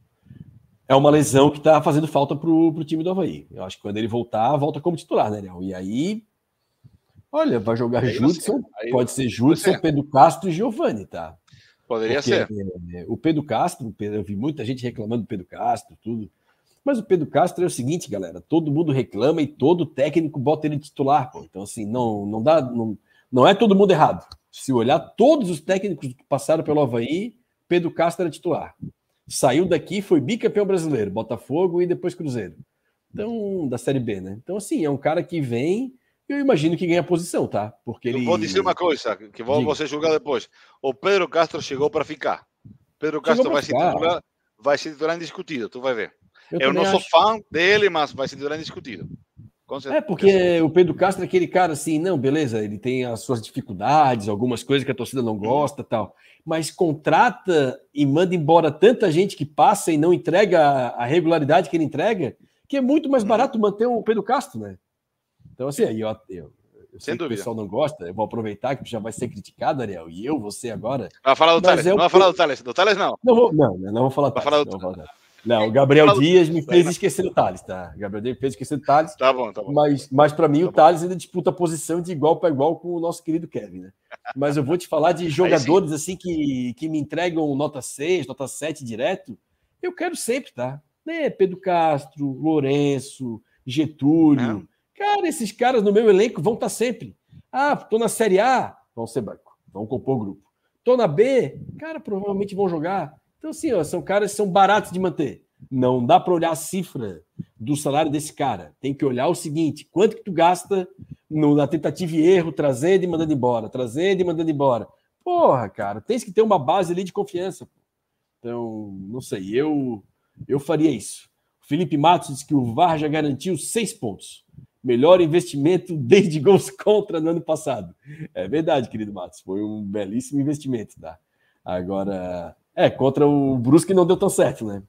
é uma lesão que está fazendo falta para o time do Avaí. Eu acho que quando ele voltar, volta como titular, né, Ariel? E aí, olha, vai jogar Judson, pode ser Judson, Pedro Castro e Giovani, tá? Poderia Porque, ser. É, o Pedro Castro, eu vi muita gente reclamando do Pedro Castro, tudo. Mas o Pedro Castro é o seguinte, galera, todo mundo reclama e todo técnico bota ele titular, pô. Então, assim, não, não dá, não, não é todo mundo errado. Se olhar todos os técnicos que passaram pelo Avaí, Pedro Castro era titular. Saiu daqui, foi bicampeão brasileiro, Botafogo e depois Cruzeiro. Então, da Série B, né? Então, assim, é um cara que vem, eu imagino que ganha posição, tá? Porque ele... Eu vou dizer uma coisa, que vou você julgar depois. O Pedro Castro chegou para ficar. Pedro Castro vai se, titular, vai se titular indiscutido, tu vai ver. Eu, eu não sou acho... fã dele, mas vai se titular indiscutido. É, porque o Pedro Castro é aquele cara assim, não, beleza, ele tem as suas dificuldades, algumas coisas que a torcida não gosta e tal, mas contrata e manda embora tanta gente que passa e não entrega a regularidade que ele entrega, que é muito mais barato manter o Pedro Castro, né? Então, assim, aí eu, eu, eu sei que o pessoal não gosta, eu vou aproveitar que tu já vai ser criticado, Ariel, e eu, você agora... Vai falar do Thales, é não vai falar do Thales, do Thales não. Não, vou, não, não vou falar do Thales. Não, vou falar do... não, o Gabriel Dias me fez esquecer do Thales, tá? O Gabriel Dias me fez esquecer do Thales. Tá bom, tá bom. Mas, mas para mim, tá o Thales ainda disputa a posição de igual para igual com o nosso querido Kevin, né? Mas eu vou te falar de jogadores assim que, que me entregam nota seis, nota sete direto. Eu quero sempre, tá? Né? Pedro Castro, Lourenço, Getúlio. Não. Cara, esses caras no meu elenco vão estar sempre. Ah, tô na Série A, vão ser banco, vão compor o grupo. Tô na B, cara, provavelmente vão jogar. Então, assim, ó, são caras que são baratos de manter. Não dá para olhar a cifra do salário desse cara. Tem que olhar o seguinte, quanto que tu gasta no, na tentativa e erro, trazendo e mandando embora, trazendo e mandando embora. Porra, cara, tens que ter uma base ali de confiança. Então, não sei, eu, eu faria isso. O Felipe Matos disse que o V A R já garantiu seis pontos. Melhor investimento desde gols contra no ano passado. É verdade, querido Matos. Foi um belíssimo investimento, tá? Agora, é, contra o Brusque não deu tão certo, né?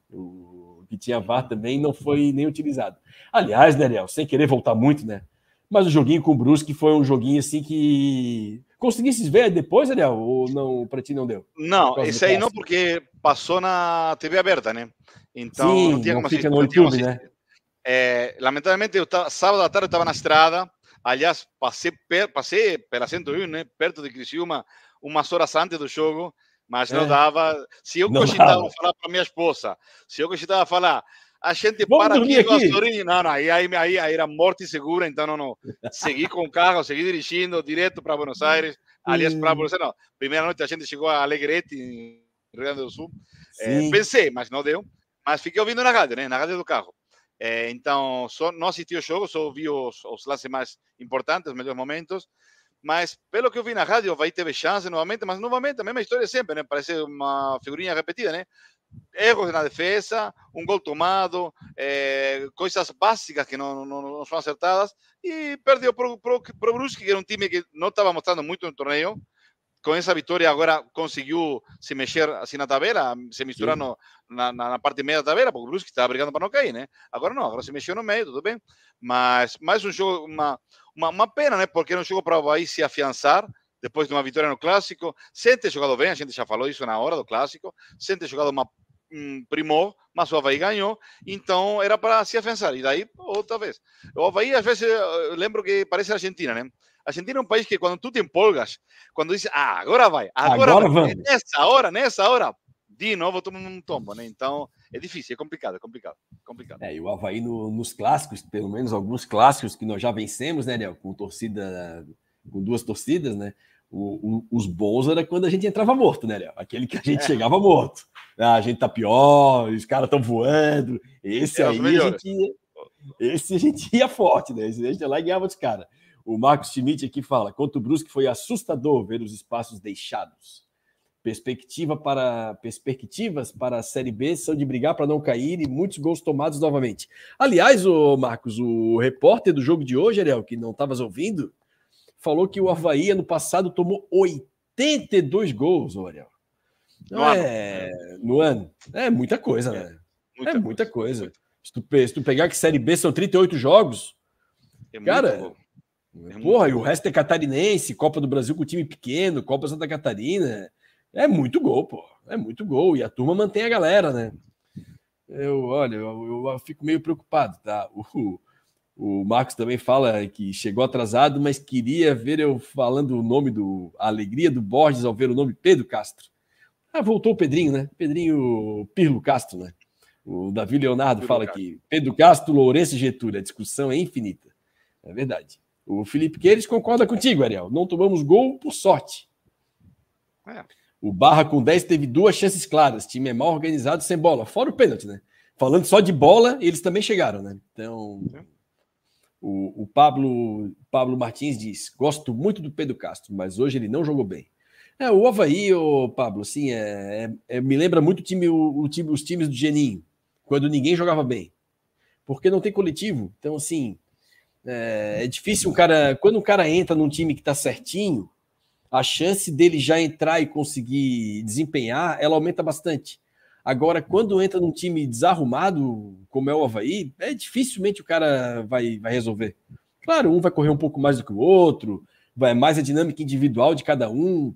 O que tinha V A R também não foi nem utilizado. Aliás, né, Ariel, sem querer voltar muito, né? Mas o joguinho com o Brusque foi um joguinho assim que... Conseguisses ver depois, Ariel? Ou não, pra ti não deu? Não, esse aí não, porque passou na T V aberta, né? Então Sim, não tinha não como fica assistir. no Não tinha como YouTube, assistir. né? É, lamentavelmente, eu tava, sábado à tarde eu estava na estrada. Aliás, passei, per, passei pela cento e um, né? Perto de Criciúma, umas horas antes do jogo, mas não É, dava. Se eu não cogitava dava. falar para minha esposa, se eu cogitava falar, a gente Vamos para dormir aqui, aqui. Sorinho. Não, não, aí, aí, aí, aí era morte segura, então não, não. Segui com o carro, segui dirigindo direto para Buenos Aires. Aliás, para Buenos Aires, não. Primeira noite a gente chegou a Alegrete, em Rio Grande do Sul. É, Sim. pensei, mas não deu. Mas fiquei ouvindo na rádio, né? Na rádio do carro. É, então, só, não assisti o jogo, só vi os, os lances mais importantes, os melhores momentos. Mas, pelo que eu vi na rádio, vai ter chance novamente, mas novamente a mesma história sempre, né? Parece uma figurinha repetida, né? Erros na defesa, um gol tomado, é, coisas básicas que não, não, não são acertadas, e perdeu para o Brusque, que era um time que não estava mostrando muito no torneio. Com essa vitória agora conseguiu se mexer assim na tabela, se misturar no, na, na, parte meia da tabela, porque o Brusque estava brigando para não cair, né? Agora não, agora se mexeu no meio, tudo bem. Mas mais um jogo, uma, uma, uma pena, né? Porque era um jogo para o Bahia se afiançar depois de uma vitória no Clássico, sem ter jogado bem, a gente já falou isso na hora do Clássico, sem ter jogado uma um, primor, mas o Avaí ganhou, então era para se afiançar. E daí, outra vez. O Avaí, às vezes, eu lembro que parece a Argentina, né? A Argentina é um país que quando tu te empolgas, quando diz, ah, agora vai, agora, Agora vai, vamos. nessa hora, nessa hora, de novo toma um tombo, né? Então, é difícil, é complicado, é complicado, complicado. É, e o Avaí no, nos clássicos, pelo menos alguns clássicos que nós já vencemos, né, Léo? Com torcida, com duas torcidas, né? O, o, os bons era quando a gente entrava morto, né, Léo? Aquele que a gente é. chegava morto. Ah, a gente tá pior, os caras estão voando. Esse era aí a gente, ia, esse a gente ia forte, né? Esse a gente ia lá e ganhava dos caras. O Marcos Schmidt aqui fala, contra o Brusque foi assustador ver os espaços deixados. Perspectiva para, perspectivas para a Série B são de brigar para não cair e muitos gols tomados novamente. Aliás, o Marcos, o repórter do jogo de hoje, Ariel, que não estavas ouvindo, falou que o Avaí ano passado tomou oitenta e dois gols, Ariel. Não no é ano. No ano. É muita coisa, é, né? Muita é muita coisa. coisa. Se, tu, se tu pegar que Série B são trinta e oito jogos, é cara... Muito bom. É Porra, e o resto é catarinense, Copa do Brasil com time pequeno, Copa Santa Catarina. É muito gol, pô. É muito gol. E a turma mantém a galera, né? Eu, olha, eu, eu fico meio preocupado, tá? O, o Marcos também fala que chegou atrasado, mas queria ver eu falando o nome do... A alegria do Borges ao ver o nome Pedro Castro. Ah, voltou o Pedrinho, né? Pedrinho Pirlo Castro, né? O Davi Leonardo Pirlo fala Castro. Aqui, Pedro Castro, Lourenço e Getúlio. A discussão é infinita. É verdade. O Felipe Queires concorda contigo, Ariel. Não tomamos gol por sorte. É. O Barra com dez teve duas chances claras. O time é mal organizado sem bola. Fora o pênalti, né? Falando só de bola, eles também chegaram, né? Então, o, o Pablo, Pablo Martins diz, gosto muito do Pedro Castro, mas hoje ele não jogou bem. É, o Avaí, o Pablo, assim, é, é, é, me lembra muito o time, o, o time, os times do Geninho, quando ninguém jogava bem. Porque não tem coletivo. Então, assim... É, é difícil um cara... Quando um cara entra num time que tá certinho, a chance dele já entrar e conseguir desempenhar, ela aumenta bastante. Agora, quando entra num time desarrumado, como é o Avaí, é dificilmente o cara vai, vai resolver. Claro, um vai correr um pouco mais do que o outro, vai mais a dinâmica individual de cada um,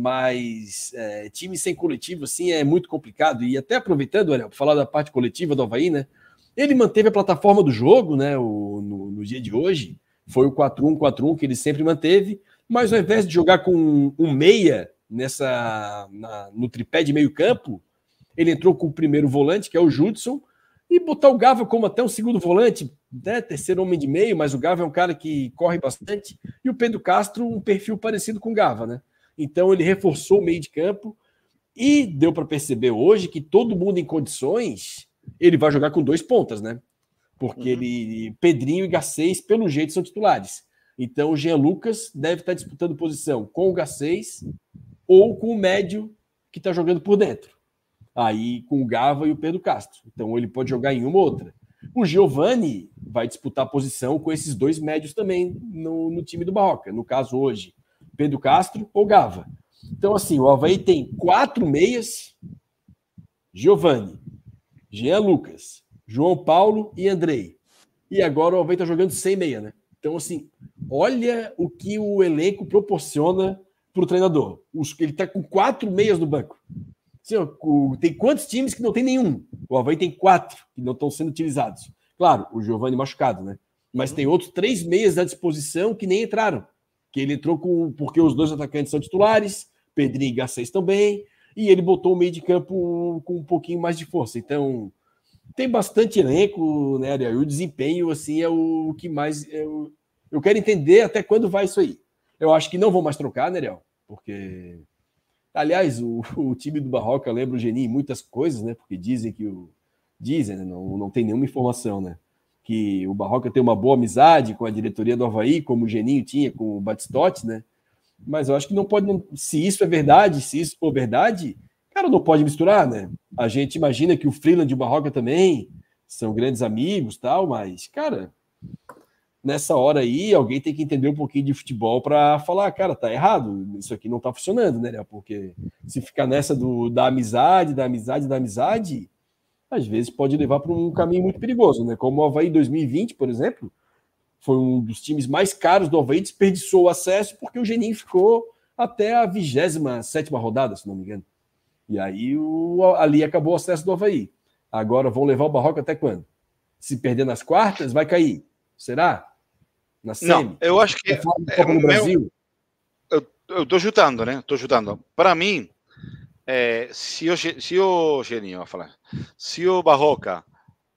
mas é, time sem coletivo, assim, é muito complicado. E até aproveitando, Ariel, para falar da parte coletiva do Avaí, né? Ele manteve a plataforma do jogo, né, o, no, no dia de hoje. Foi o quatro um quatro um que ele sempre manteve, mas ao invés de jogar com um, um meia nessa, na, no tripé de meio campo, ele entrou com o primeiro volante, que é o Judson, e botar o Gava como até um segundo volante, né, terceiro homem de meio, mas o Gava é um cara que corre bastante, e o Pedro Castro, um perfil parecido com o Gava, né? Então ele reforçou o meio de campo, e deu para perceber hoje que todo mundo em condições... ele vai jogar com dois pontas, né? Porque uhum. ele, Pedrinho e Garcês, pelo jeito, são titulares. Então o Jean Lucas deve estar disputando posição com o Garcês ou com o médio que está jogando por dentro. Aí com o Gava e o Pedro Castro. Então ele pode jogar em uma ou outra. O Giovani vai disputar a posição com esses dois médios também no, no time do Barroca. No caso hoje, Pedro Castro ou Gava. Então assim, o Avaí tem quatro meias, Giovani, Jean Lucas, João Paulo e Andrei. E agora o Avaí está jogando sem meia, né? Então assim, olha o que o elenco proporciona para o treinador. Ele está com quatro meias no banco. Assim, ó, tem quantos times que não tem nenhum? O Avaí tem quatro que não estão sendo utilizados. Claro, o Giovani machucado, né? Mas tem outros três meias à disposição que nem entraram. Que ele entrou com, porque os dois atacantes são titulares, Pedrinho e Garcês também, e ele botou o meio de campo com um pouquinho mais de força. Então, tem bastante elenco, né, Ariel? E o desempenho, assim, é o que mais... Eu, eu quero entender até quando vai isso aí. Eu acho que não vão mais trocar, né, Ariel? Porque... Aliás, o, o time do Barroca lembra o Geninho em muitas coisas, né? Porque dizem que o... Dizem, né? Não, não tem nenhuma informação, né? Que o Barroca tem uma boa amizade com a diretoria do Avaí, como o Geninho tinha com o Batistotti, né? Mas eu acho que não pode... Não... Se isso é verdade, se isso for verdade, cara, não pode misturar, né? A gente imagina que o Freeland e o Barroca também são grandes amigos, tal, mas, cara... Nessa hora aí, alguém tem que entender um pouquinho de futebol para falar, cara, tá errado, isso aqui não tá funcionando, né? Porque se ficar nessa do, da amizade, da amizade, da amizade, às vezes pode levar para um caminho muito perigoso, né? Como o Avaí dois mil e vinte, por exemplo, foi um dos times mais caros do Avaí, desperdiçou o acesso porque o Geninho ficou até a vigésima sétima rodada, se não me engano. E aí o, ali acabou o acesso do Avaí. Agora vão levar o Barroca até quando? Se perder nas quartas, vai cair. Será? Na Não, eu acho que Copa no Brasil. Meu, eu estou chutando, né? Estou chutando. Para mim, é, se o se o Geninho, vou falar, se o Barroca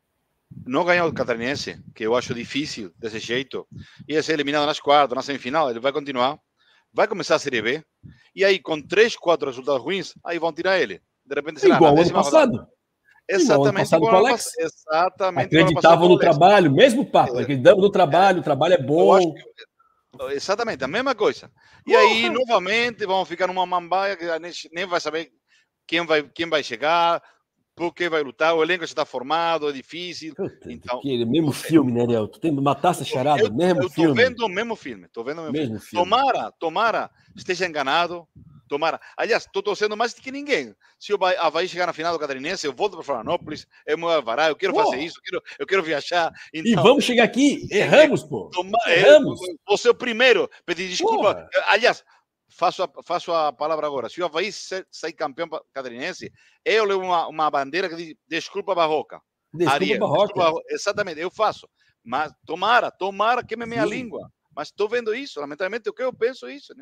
não ganhar o Catarinense, que eu acho difícil desse jeito, ia ser eliminado nas quartas, na semifinal, ele vai continuar, vai começar a Série B, e aí com três, quatro resultados ruins, aí vão tirar ele. De repente será igual ano passado. Rodada. Exatamente igual ano passado igual com o Alex. Exatamente. Acreditavam no trabalho, mesmo papo, acreditamos no trabalho, o trabalho é bom. Que, exatamente, a mesma coisa. E Porra. aí, novamente, vamos ficar numa mambaia que nem vai saber quem vai, quem vai chegar, por que vai lutar, o elenco já está formado, é difícil. Puta, então, que, mesmo filme, né, Ariel? Tu tem uma taça charada, eu, mesmo eu filme. Eu tô vendo o mesmo filme, tô vendo o mesmo, mesmo filme. filme. Tomara, tomara, esteja enganado. Tomara. Aliás, estou torcendo mais do que ninguém. Se o Avaí chegar na final do Catarinense, eu volto para Florianópolis, é meu Alvará, eu quero pô. fazer isso, eu quero, eu quero viajar. Então, e vamos chegar aqui, erramos, pô. Tomara, erramos. Vou ser o primeiro pedir desculpa. Porra. Aliás, faço a, faço a palavra agora. Se o Avaí sair campeão catarinense, eu levo uma, uma bandeira que diz desculpa Barroca. Desculpa Ariel, Barroca. Desculpa, exatamente, eu faço. Mas tomara, tomara que me minha língua. Mas estou vendo isso, lamentavelmente, o que eu penso é isso, né?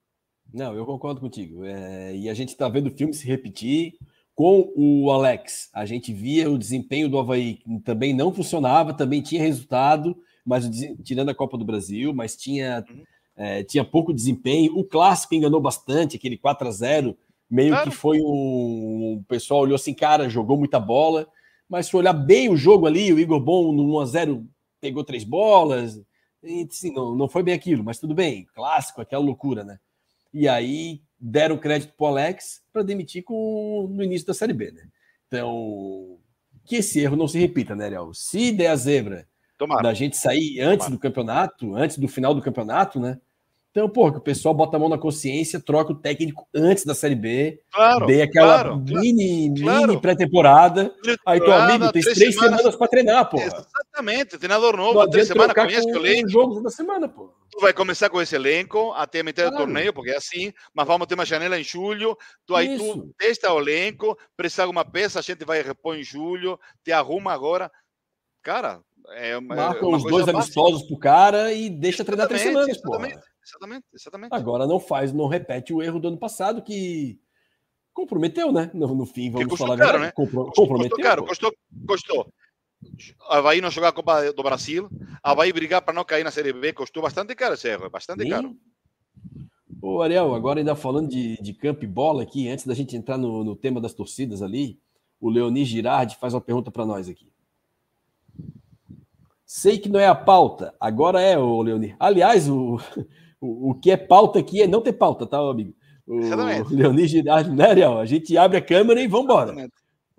Não, eu concordo contigo. É, e a gente está vendo o filme se repetir com o Alex. A gente via o desempenho do Avaí, que também não funcionava, também tinha resultado, mas tirando a Copa do Brasil, mas tinha, uhum. é, tinha pouco desempenho. O clássico enganou bastante, aquele quatro a zero, meio claro. que foi um... O pessoal olhou assim, cara, jogou muita bola, mas se olhar bem o jogo ali, o Igor Bom no um a zero pegou três bolas, e, assim, não, não foi bem aquilo, mas tudo bem, clássico, aquela loucura, né? E aí deram crédito para o Alex para demitir com, no início da Série B, né? Então, que esse erro não se repita, né, Ariel? Se der a zebra Tomara. da gente sair antes Tomara. do campeonato, antes do final do campeonato, né? Então, porra, que o pessoal bota a mão na consciência, troca o técnico antes da Série B, claro, dê aquela claro, mini, claro. mini pré-temporada. Aí, teu amigo, tem três, três semanas, semanas para treinar, porra. Exatamente, treinador novo, três semanas, conhece o elenco. Os jogos da semana, porra. Tu vai começar com esse elenco até a metade claro. do torneio, porque é assim, mas vamos ter uma janela em julho. Tu aí Isso. tu testa o elenco, precisa de alguma peça, a gente vai repor em julho, te arruma agora. Cara, é uma, Marca é uma os dois básica. amistosos pro cara e deixa treinar três semanas, exatamente, porra. Exatamente, exatamente. Agora não faz, não repete o erro do ano passado que comprometeu, né? No, no fim, vamos falar caro, verdade. Né? Compro, custou, comprometeu. Custou caro, custou, custou. Avaí não jogar a Copa do Brasil, Avaí brigar para não cair na Série B, custou bastante caro esse erro, bastante Sim. caro. Ô, Ariel, agora ainda falando de, de campo e bola aqui, antes da gente entrar no, no tema das torcidas ali, o Leoni Girardi faz uma pergunta para nós aqui. Sei que não é a pauta, agora é, ô Leoni. Aliás, o, o, o que é pauta aqui é não ter pauta, tá, amigo? O Leoni Girardi, né, Ariel? A gente abre a câmera e vamos embora.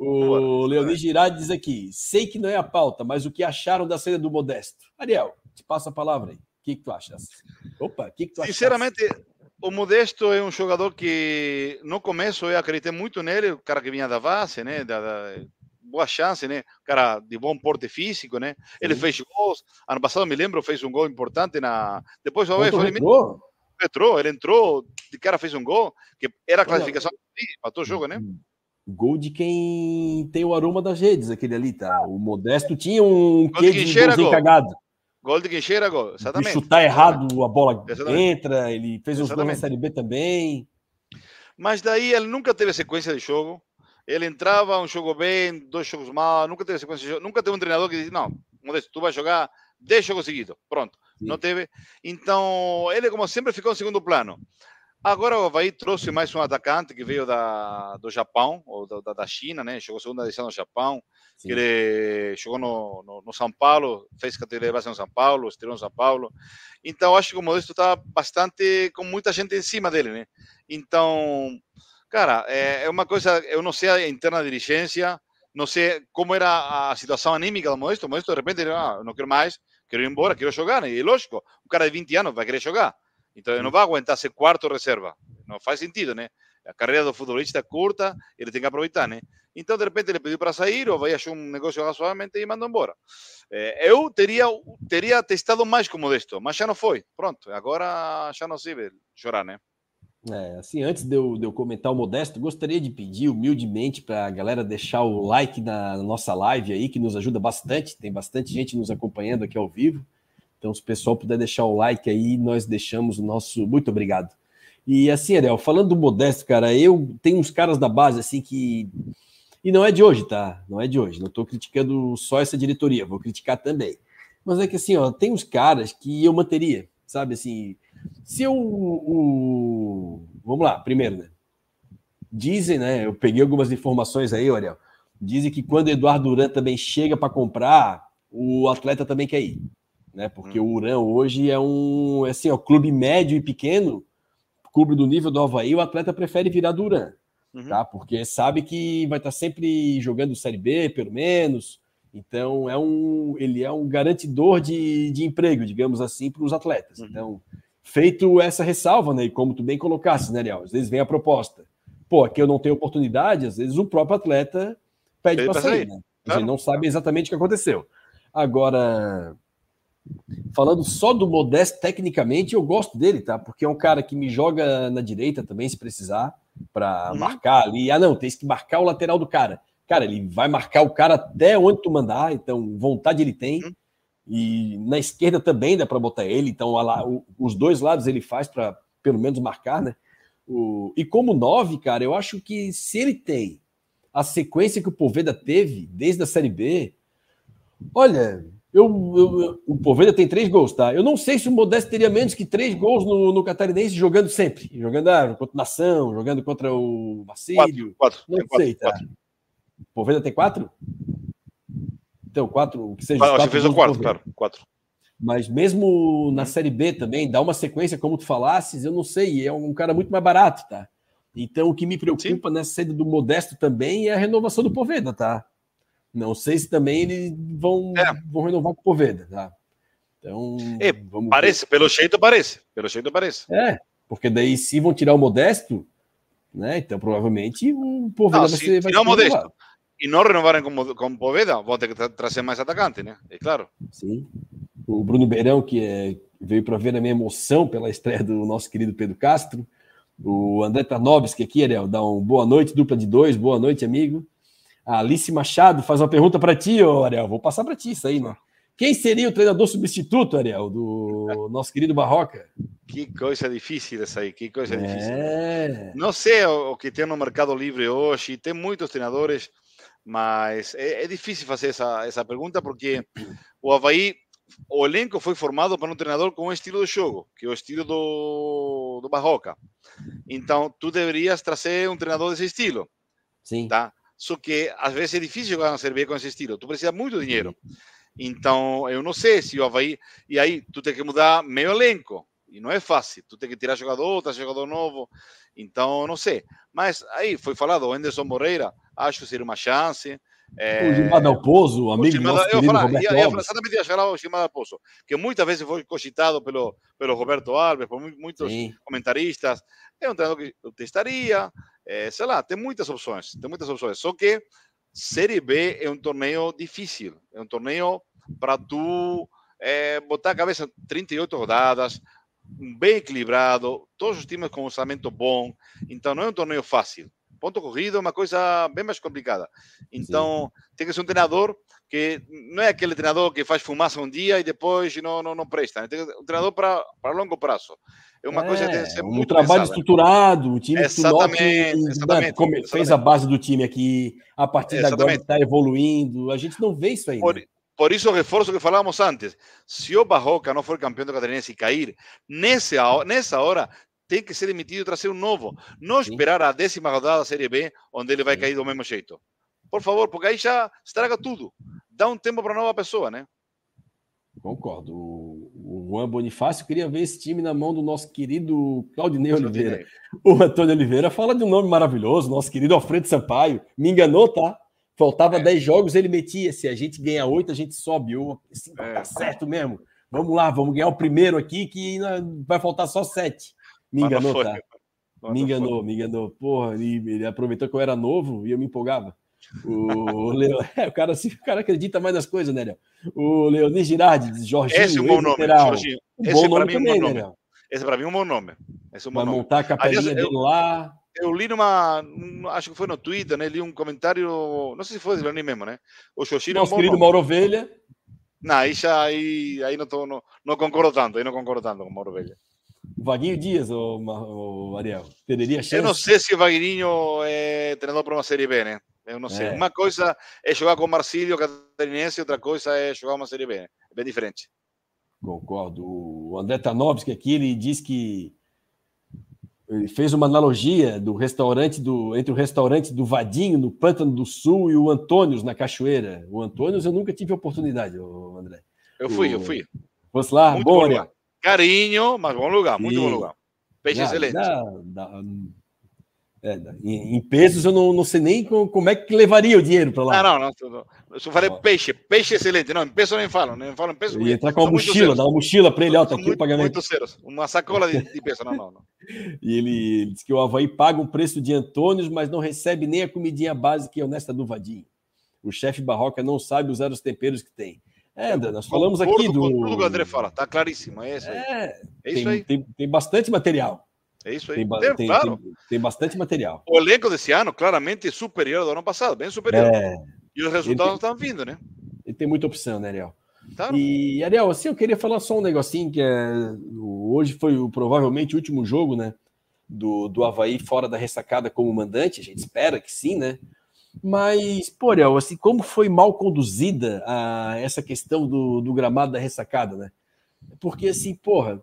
O Leoni Girardi diz aqui, sei que não é a pauta, mas o que acharam da saída do Modesto? Ariel, te passa a palavra aí. O que, que tu achas? Opa, o que, que tu achas? Sinceramente, o Modesto é um jogador que no começo eu acreditei muito nele, o cara que vinha da base, né? Da, da, boa chance, né? Cara de bom porte físico, né? Sim. Ele fez gols. Ano passado, me lembro, fez um gol importante na. Depois o Havaí foi. Entrou? Entrou, ele entrou, de cara fez um gol, que era a classificação, matou o jogo, né? Gol de quem tem o aroma das redes, aquele ali, tá? O Modesto tinha um gol quê de, de golzinho cagado. Gol de quem cheira gol, exatamente. De chutar errado, a bola exatamente. Entra, ele fez uns exatamente. gols na Série B também. Mas daí ele nunca teve sequência de jogo. Ele entrava, um jogo bem, dois jogos mal, nunca teve sequência de jogo. Nunca teve um treinador que disse, não, Modesto, tu vai jogar dez jogos seguidos, pronto. Sim. Não teve. Então, ele, como sempre, ficou em segundo plano. Agora o Havaí trouxe mais um atacante que veio da, do Japão, ou da, da China, né? Jogou segunda divisão no Japão. Que ele jogou no, no, no São Paulo, fez categoria de base no São Paulo, estreou no São Paulo. Então, acho que o Modesto está bastante com muita gente em cima dele, né? Então, cara, é, é uma coisa, eu não sei a interna dirigência, não sei como era a situação anímica do Modesto. O Modesto, de repente, ele, ah, não quero mais, quero ir embora, quero jogar. E lógico, um cara de vinte anos vai querer jogar. Então, ele não vai aguentar ser quarto reserva. Não faz sentido, né? A carreira do futebolista é curta, ele tem que aproveitar, né? Então, de repente, ele pediu para sair, ou vai achar um negócio razoavelmente e mandou embora. É, eu teria, teria testado mais com o Modesto, mas já não foi. Pronto, agora já não se vê chorar, né? É, assim, antes de eu, de eu comentar o Modesto, gostaria de pedir humildemente para a galera deixar o like na nossa live aí, que nos ajuda bastante. Tem bastante gente nos acompanhando aqui ao vivo. Então, se o pessoal puder deixar o like aí, nós deixamos o nosso... Muito obrigado. E assim, Ariel, falando do Modesto, cara, eu tenho uns caras da base, assim, que... E não é de hoje, tá? Não é de hoje. Não estou criticando só essa diretoria, vou criticar também. Mas é que, assim, ó, tem uns caras que eu manteria, sabe? Assim, se eu... O... Vamos lá, primeiro, né? Dizem, né? Eu peguei algumas informações aí, Ariel. Dizem que quando o Eduardo Duran também chega para comprar, o atleta também quer ir. Né? Porque hum. o Uran hoje é um assim, ó, clube médio e pequeno, clube do nível do Havaí, o atleta prefere virar do Uran, uhum. tá? Porque sabe que vai estar sempre jogando Série B, pelo menos. Então, é um, ele é um garantidor de, de emprego, digamos assim, para os atletas. Uhum. Então, feito essa ressalva, né? E como tu bem colocaste, né, Ariel? Às vezes vem a proposta. Pô, aqui eu não tenho oportunidade, às vezes o próprio atleta pede para sair, né? Claro. A gente não sabe exatamente o que aconteceu. Agora... Falando só do Modesto, tecnicamente, eu gosto dele, tá? Porque é um cara que me joga na direita também, se precisar, para uhum. marcar ali. Ah, não, tem que marcar o lateral do cara. Cara, ele vai marcar o cara até onde tu mandar, então vontade ele tem. Uhum. E na esquerda também dá para botar ele, então lá, o, os dois lados ele faz para pelo menos marcar, né? O, e como nove, cara, eu acho que se ele tem a sequência que o Poveda teve desde a Série B, olha... Eu, eu, eu, o Poveda tem três gols, tá? Eu não sei se o Modesto teria menos que três gols no, no Catarinense jogando sempre. Jogando ah, contra o Nação, jogando contra o Marcílio. Quatro, quatro. Não tem sei, quatro, tá? Quatro. O Poveda tem quatro? Então, quatro, que seja. Ah, você fez o quarto, claro. Quatro. Mas mesmo na hum. Série B também, dá uma sequência, como tu falasses, eu não sei. É um cara muito mais barato, tá? Então, o que me preocupa Sim. nessa saída do Modesto também é a renovação do Poveda, tá? Não sei se também eles vão, é. vão renovar com o Poveda, tá? Então, é, vamos parece, ver. pelo jeito parece. Pelo jeito parece. É, porque daí se vão tirar o Modesto, né? Então provavelmente o Poveda não, vai se ser. Vai tirar ser o Modesto e não renovarem com, com o Poveda, vão ter que tra trazer mais atacante, né? É claro. Sim. O Bruno Beirão, que é, veio para ver a minha emoção pela estreia do nosso querido Pedro Castro. O André Tarnowski aqui, Ariel, dá um boa noite, dupla de dois, boa noite, amigo. A Alice Machado faz uma pergunta para ti, ô, Ariel. Vou passar para ti isso aí, né? Quem seria o treinador substituto, Ariel, do nosso querido Barroca? Que coisa difícil essa aí, que coisa é... difícil. Não sei o que tem no mercado livre hoje, tem muitos treinadores, mas é, é difícil fazer essa, essa pergunta porque o Havaí, o elenco foi formado por um treinador com um estilo de jogo, que é o estilo do, do Barroca. Então, tu deverias trazer um treinador desse estilo. Sim. Tá? Só que às vezes é difícil jogar na Série B com esse estilo. Tu precisa muito dinheiro. Então, eu não sei se o Havaí... E aí, tu tem que mudar meio elenco. E não é fácil. Tu tem que tirar jogador, tá jogador novo. Então, não sei. Mas aí foi falado, o Anderson Moreira, acho que seria uma chance. É... O Gilmar Dalpozo, amigo do nosso querido falar, Roberto ia, ia, Alves. exatamente ia falar o Gilmar Dalpozo, que muitas vezes foi cogitado pelo, pelo Roberto Alves, por muitos Sim. comentaristas. É um treinador que eu testaria. É, sei lá, tem muitas opções. Tem muitas opções. Só que Série B é um torneio difícil. É um torneio para tu é, botar a cabeça trinta e oito rodadas, bem equilibrado, todos os times com orçamento bom. Então não é um torneio fácil. Ponto corrido é uma coisa bem mais complicada. Então Sim. tem que ser um treinador que não é aquele treinador que faz fumaça um dia e depois não, não, não presta. Tem que ser um treinador para, para longo prazo. É uma é, coisa que tem que ser um muito trabalho pensada. estruturado, um time exatamente, que tu exatamente, como, exatamente. fez a base do time aqui, a partir de agora exatamente. está evoluindo. A gente não vê isso aí. Por, né? por isso o reforço que falávamos antes. Se o Barroca não for campeão do Catarinense e cair, nessa, nessa hora tem que ser demitido e trazer um novo. Não Sim. esperar a décima rodada da Série B, onde ele vai Sim. cair do mesmo jeito. Por favor, porque aí já estraga tudo. Dá um tempo para a nova pessoa, né? Concordo. O Juan Bonifácio queria ver esse time na mão do nosso querido Claudinei Oliveira. O Antônio Oliveira fala de um nome maravilhoso, nosso querido Alfredo Sampaio. Me enganou, tá? Faltava é. dez jogos, ele metia. Se a gente ganha oito, a gente sobe. Eu, assim, é. Tá certo mesmo. Vamos lá, vamos ganhar o primeiro aqui, que vai faltar só sete. Me enganou, foi, tá? Mas me enganou, foi. me enganou. Porra, ele, ele aproveitou que eu era novo e eu me empolgava. O, Leo, é, o, cara, o cara acredita mais nas coisas, né, Léo? O Leonir Girardi, Jorginho, esse é um bom nome, Jorginho. Um esse bom é nome para mim também, um bom né, nome. Léo? Esse é para mim um bom nome. Esse é um bom Vai nome. montar a capelinha Aliás, dele eu, lá. Eu li numa, acho que foi no Twitter, né? Li um comentário, não sei se foi de Leonir mesmo, né? O Jorginho é um Nosso bom querido nome. Mauro Ovelha. Não, aí já aí, aí não, tô, não, não concordo tanto, aí não concordo tanto com o Mauro Ovelha. Vaguinho Dias, o, o Ariel, teria chance? Eu não sei se o Vaguinho é treinador para uma Série B, né? Eu não sei. É. Uma coisa é jogar com o Marcílio Catarinense, outra coisa é jogar uma Série B. Né? É bem diferente. Concordo. O André Tanovski aqui, ele diz que ele fez uma analogia do restaurante do, entre o restaurante do Vadinho, no Pântano do Sul, e o Antônios, na Cachoeira. O Antônios eu nunca tive oportunidade, André. Eu fui, o... eu fui. Fosse lá? Muito bom, bom Ariel. lugar. Carinho, mas bom lugar, Sim. muito bom lugar. Peixe não, excelente. Dá, dá, é, em, em pesos eu não, não sei nem como, como é que levaria o dinheiro para lá. Não, não, não, não. Eu falei peixe, peixe excelente. Não, em peso nem falo, nem falo em peso. Eu ia entrar com uma mochila, dar uma mochila para ele, ó, tá aqui muito, o pagamento. Muito ceros, uma sacola de, de peso, não, não, não. E ele, ele disse que o Avaí paga um preço de Antônios, mas não recebe nem a comidinha básica e honesta do Vadinho. O chefe Barroca não sabe usar os temperos que tem. É, André, nós falamos aqui do... Com tudo que o André fala, tá claríssimo, é isso aí. É, é isso tem, aí. Tem, tem bastante material. É isso aí. Tem, tem, tem, claro. tem, tem bastante material. O elenco desse ano, claramente, é superior ao do ano passado, bem superior. É, e os resultados estão vindo, né? Ele tem muita opção, né, Ariel? Claro. E, Ariel, assim, eu queria falar só um negocinho, que é, hoje foi o, provavelmente o último jogo, né, do, do Avaí fora da ressacada como mandante, a gente espera que sim, né? Mas, pô, Ariel, assim, como foi mal conduzida a, essa questão do, do gramado da ressacada, né? Porque, assim, porra,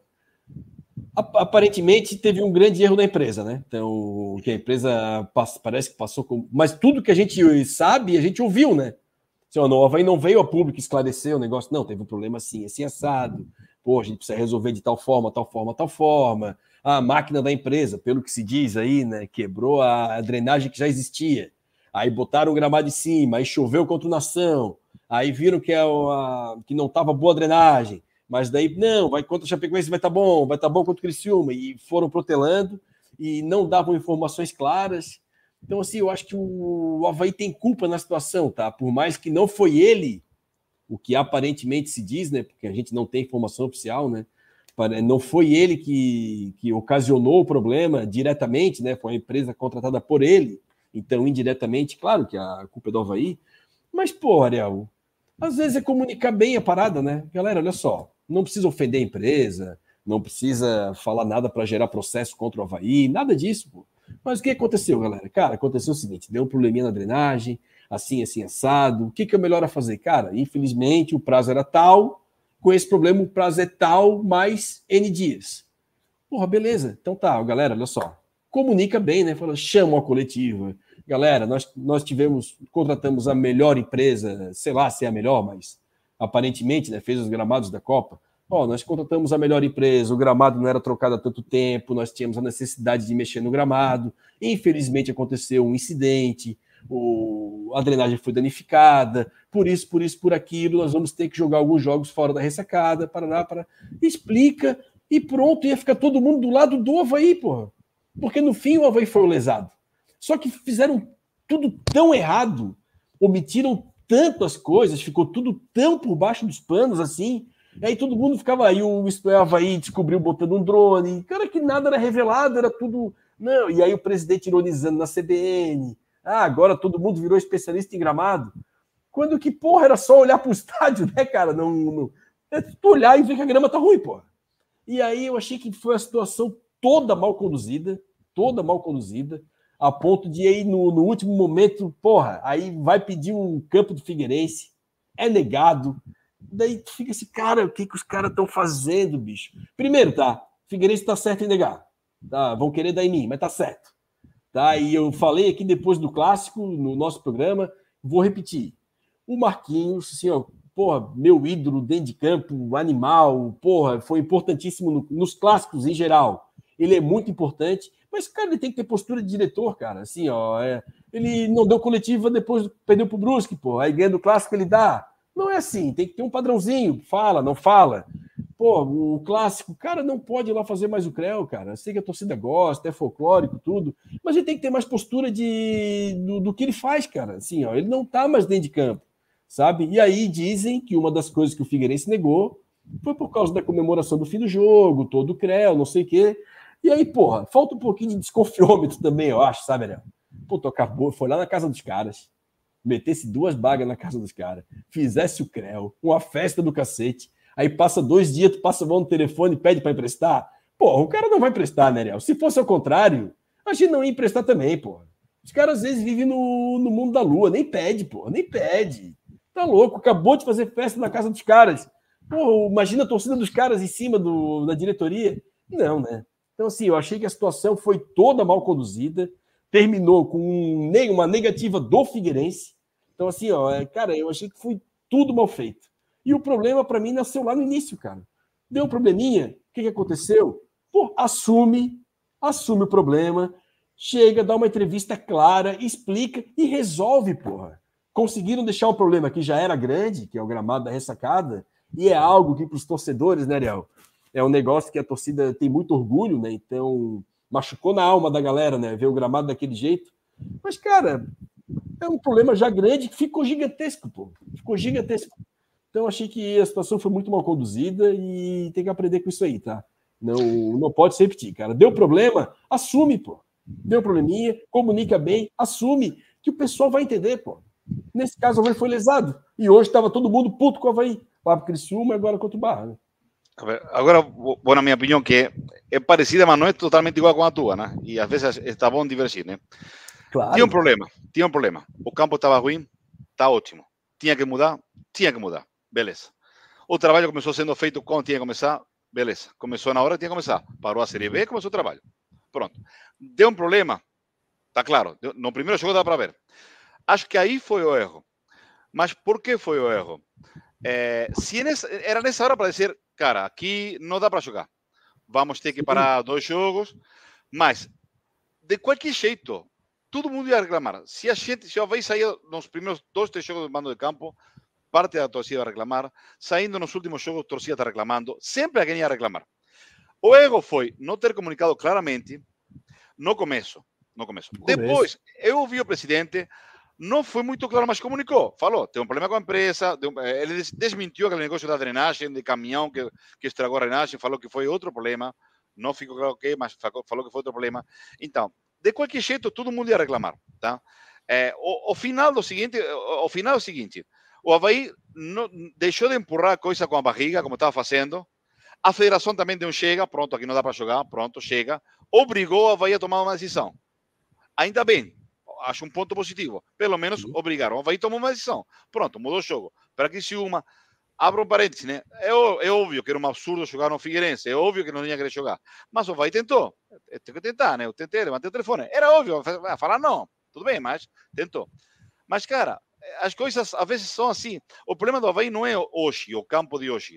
aparentemente teve um grande erro da empresa, né? Então, que a empresa parece que passou com... Mas tudo que a gente sabe, a gente ouviu, né? Assim, ó, o Avaí não veio a público esclarecer o negócio. Não, teve um problema assim, assim, assado. Pô, a gente precisa resolver de tal forma, tal forma, tal forma. A máquina da empresa, pelo que se diz aí, né? Quebrou a drenagem que já existia. Aí botaram o gramado de cima, aí choveu contra o Nação. Aí viram que, é a, que não estava boa a drenagem. Mas daí, não, vai contra o Chapecoense, vai estar tá bom, vai estar tá bom contra o Criciúma. E foram protelando e não davam informações claras. Então, assim, eu acho que o Avaí tem culpa na situação, tá? Por mais que não foi ele, o que aparentemente se diz, né? Porque a gente não tem informação oficial, né? Não foi ele que, que ocasionou o problema diretamente, né? Foi a empresa contratada por ele. Então, indiretamente, claro que a culpa é do Avaí. Mas, pô, Ariel, às vezes é comunicar bem a parada, né? Galera, olha só, não precisa ofender a empresa, não precisa falar nada para gerar processo contra o Avaí, nada disso, pô. Mas o que aconteceu, galera? Cara, aconteceu o seguinte, deu um probleminha na drenagem, assim, assim, assado. O que, que é melhor a fazer? Cara, infelizmente o prazo era tal, com esse problema o prazo é tal, mais N dias. Porra, beleza. Então tá, galera, olha só. Comunica bem, né? Fala, chama a coletiva. Galera, nós, nós tivemos, contratamos a melhor empresa, sei lá se é a melhor, mas aparentemente, né, fez os gramados da Copa. Ó, nós contratamos a melhor empresa, o gramado não era trocado há tanto tempo, nós tínhamos a necessidade de mexer no gramado, infelizmente aconteceu um incidente, o, a drenagem foi danificada, por isso, por isso, por aquilo, nós vamos ter que jogar alguns jogos fora da ressacada, para para explica, e pronto, ia ficar todo mundo do lado do Avaí, porra. Porque no fim o Avaí foi o lesado. Só que fizeram tudo tão errado, omitiram tanto as coisas, ficou tudo tão por baixo dos panos, assim. E aí todo mundo ficava aí, o Isto é Avaí descobriu botando um drone, cara, que nada era revelado, era tudo... Não, e aí o presidente ironizando na C B N, ah, agora todo mundo virou especialista em gramado, quando que, porra, era só olhar pro estádio, né, cara, não... não... É tu olhar e ver que a grama tá ruim, porra. E aí eu achei que foi a situação toda mal conduzida, toda mal conduzida, a ponto de aí no, no último momento, porra, aí vai pedir um campo do Figueirense, é negado. Daí tu fica assim, cara, o que, que os caras estão fazendo, bicho? Primeiro, tá, Figueirense tá certo em negar. Tá, vão querer dar em mim, mas tá certo. Tá, e eu falei aqui depois do clássico, no nosso programa, vou repetir. O Marquinhos, assim, ó, porra, meu ídolo dentro de campo, animal, porra, foi importantíssimo no, nos clássicos em geral. Ele é muito importante, mas, cara, ele tem que ter postura de diretor, cara. Assim, ó, é, ele não deu coletiva, depois perdeu pro Brusque, porra, aí ganhando o clássico ele dá. Não é assim, tem que ter um padrãozinho, fala, não fala. Pô, o clássico, cara, não pode ir lá fazer mais o Creu, cara. Eu sei que a torcida gosta, é folclórico, tudo, mas ele tem que ter mais postura de, do, do que ele faz, cara. Assim, ó, ele não tá mais dentro de campo, sabe? E aí dizem que uma das coisas que o Figueirense negou foi por causa da comemoração do fim do jogo, todo o Creu, não sei o quê. E aí, porra, falta um pouquinho de desconfiômetro também, eu acho, sabe, Ariel? Pô, tu acabou, foi lá na casa dos caras, metesse duas bagas na casa dos caras, fizesse o Creu, uma festa do cacete, aí passa dois dias, tu passa a mão no telefone e pede para emprestar. Porra, o cara não vai emprestar, né, Ariel? Se fosse ao contrário, a gente não ia emprestar também, porra. Os caras às vezes vivem no, no mundo da lua, nem pede, porra, nem pede. Tá louco, acabou de fazer festa na casa dos caras. Porra, imagina a torcida dos caras em cima do, da diretoria. Não, né? Então, assim, eu achei que a situação foi toda mal conduzida, terminou com uma negativa do Figueirense. Então, assim, ó, cara, eu achei que foi tudo mal feito. E o problema, para mim, nasceu lá no início, cara. Deu um probleminha, o que, que aconteceu? Pô, assume, assume o problema, chega, dá uma entrevista clara, explica e resolve, porra. Conseguiram deixar um problema que já era grande, que é o gramado da ressacada, e é algo que para os torcedores, né, Ariel? É um negócio que a torcida tem muito orgulho, né? Então, machucou na alma da galera, né? Ver o gramado daquele jeito. Mas, cara, é um problema já grande que ficou gigantesco, pô. Ficou gigantesco. Então, achei que a situação foi muito mal conduzida e tem que aprender com isso aí, tá? Não, não pode se repetir, cara. Deu problema, assume, pô. Deu probleminha, comunica bem, assume, que o pessoal vai entender, pô. Nesse caso, o Avaí foi lesado. E hoje estava todo mundo puto com o Avaí. Lá para o Criciúma e agora contra o Barra, né? Agora, vou na minha opinião, que é parecida, mas não é totalmente igual com a tua, né? E às vezes está bom divergir, né? Claro. Tinha um problema, tinha um problema. O campo estava ruim, está ótimo. Tinha que mudar, tinha que mudar. Beleza. O trabalho começou sendo feito quando tinha que começar, beleza. Começou na hora que tinha que começar. Parou a Série B, começou o trabalho. Pronto. Deu um problema, tá claro. No primeiro jogo dá para ver. Acho que aí foi o erro. Mas por que foi o erro? É, se nessa, era nessa hora para dizer, cara, aqui não dá para jogar. Vamos ter que parar dois jogos. Mas, de qualquer jeito, todo mundo ia reclamar. Se a gente, se o Avaí sair nos primeiros dois, três jogos do mando de campo, parte da torcida vai reclamar. Saindo nos últimos jogos, a torcida está reclamando. Sempre alguém ia reclamar. O erro foi não ter comunicado claramente no começo. No começo. No começo. Depois, eu ouvi o presidente, não foi muito claro, mas comunicou. Falou, tem um problema com a empresa. Um, ele desmentiu aquele negócio da drenagem, de caminhão que, que estragou a drenagem, falou que foi outro problema. Não ficou claro o que, mas falou que foi outro problema. Então, de qualquer jeito, todo mundo ia reclamar. Tá? É, o, o, final do seguinte, o, o final é o seguinte, o Avaí não, deixou de empurrar a coisa com a barriga, como estava fazendo. A federação também deu um chega, pronto, aqui não dá para jogar, pronto, chega. Obrigou o Avaí a tomar uma decisão. Ainda bem, acho um ponto positivo. Pelo menos Sim. obrigaram. O Avaí tomou uma decisão. Pronto, mudou o jogo. Para que se uma... Abra um parênteses, né? É, é óbvio que era um absurdo jogar no Figueirense. É óbvio que não tinha que querer jogar. Mas o Avaí tentou. Tem que tentar, né? Eu tentei, levantei o telefone. Era óbvio. Falar não. Tudo bem, mas tentou. Mas, cara, as coisas às vezes são assim. O problema do Avaí não é hoje, o campo de hoje.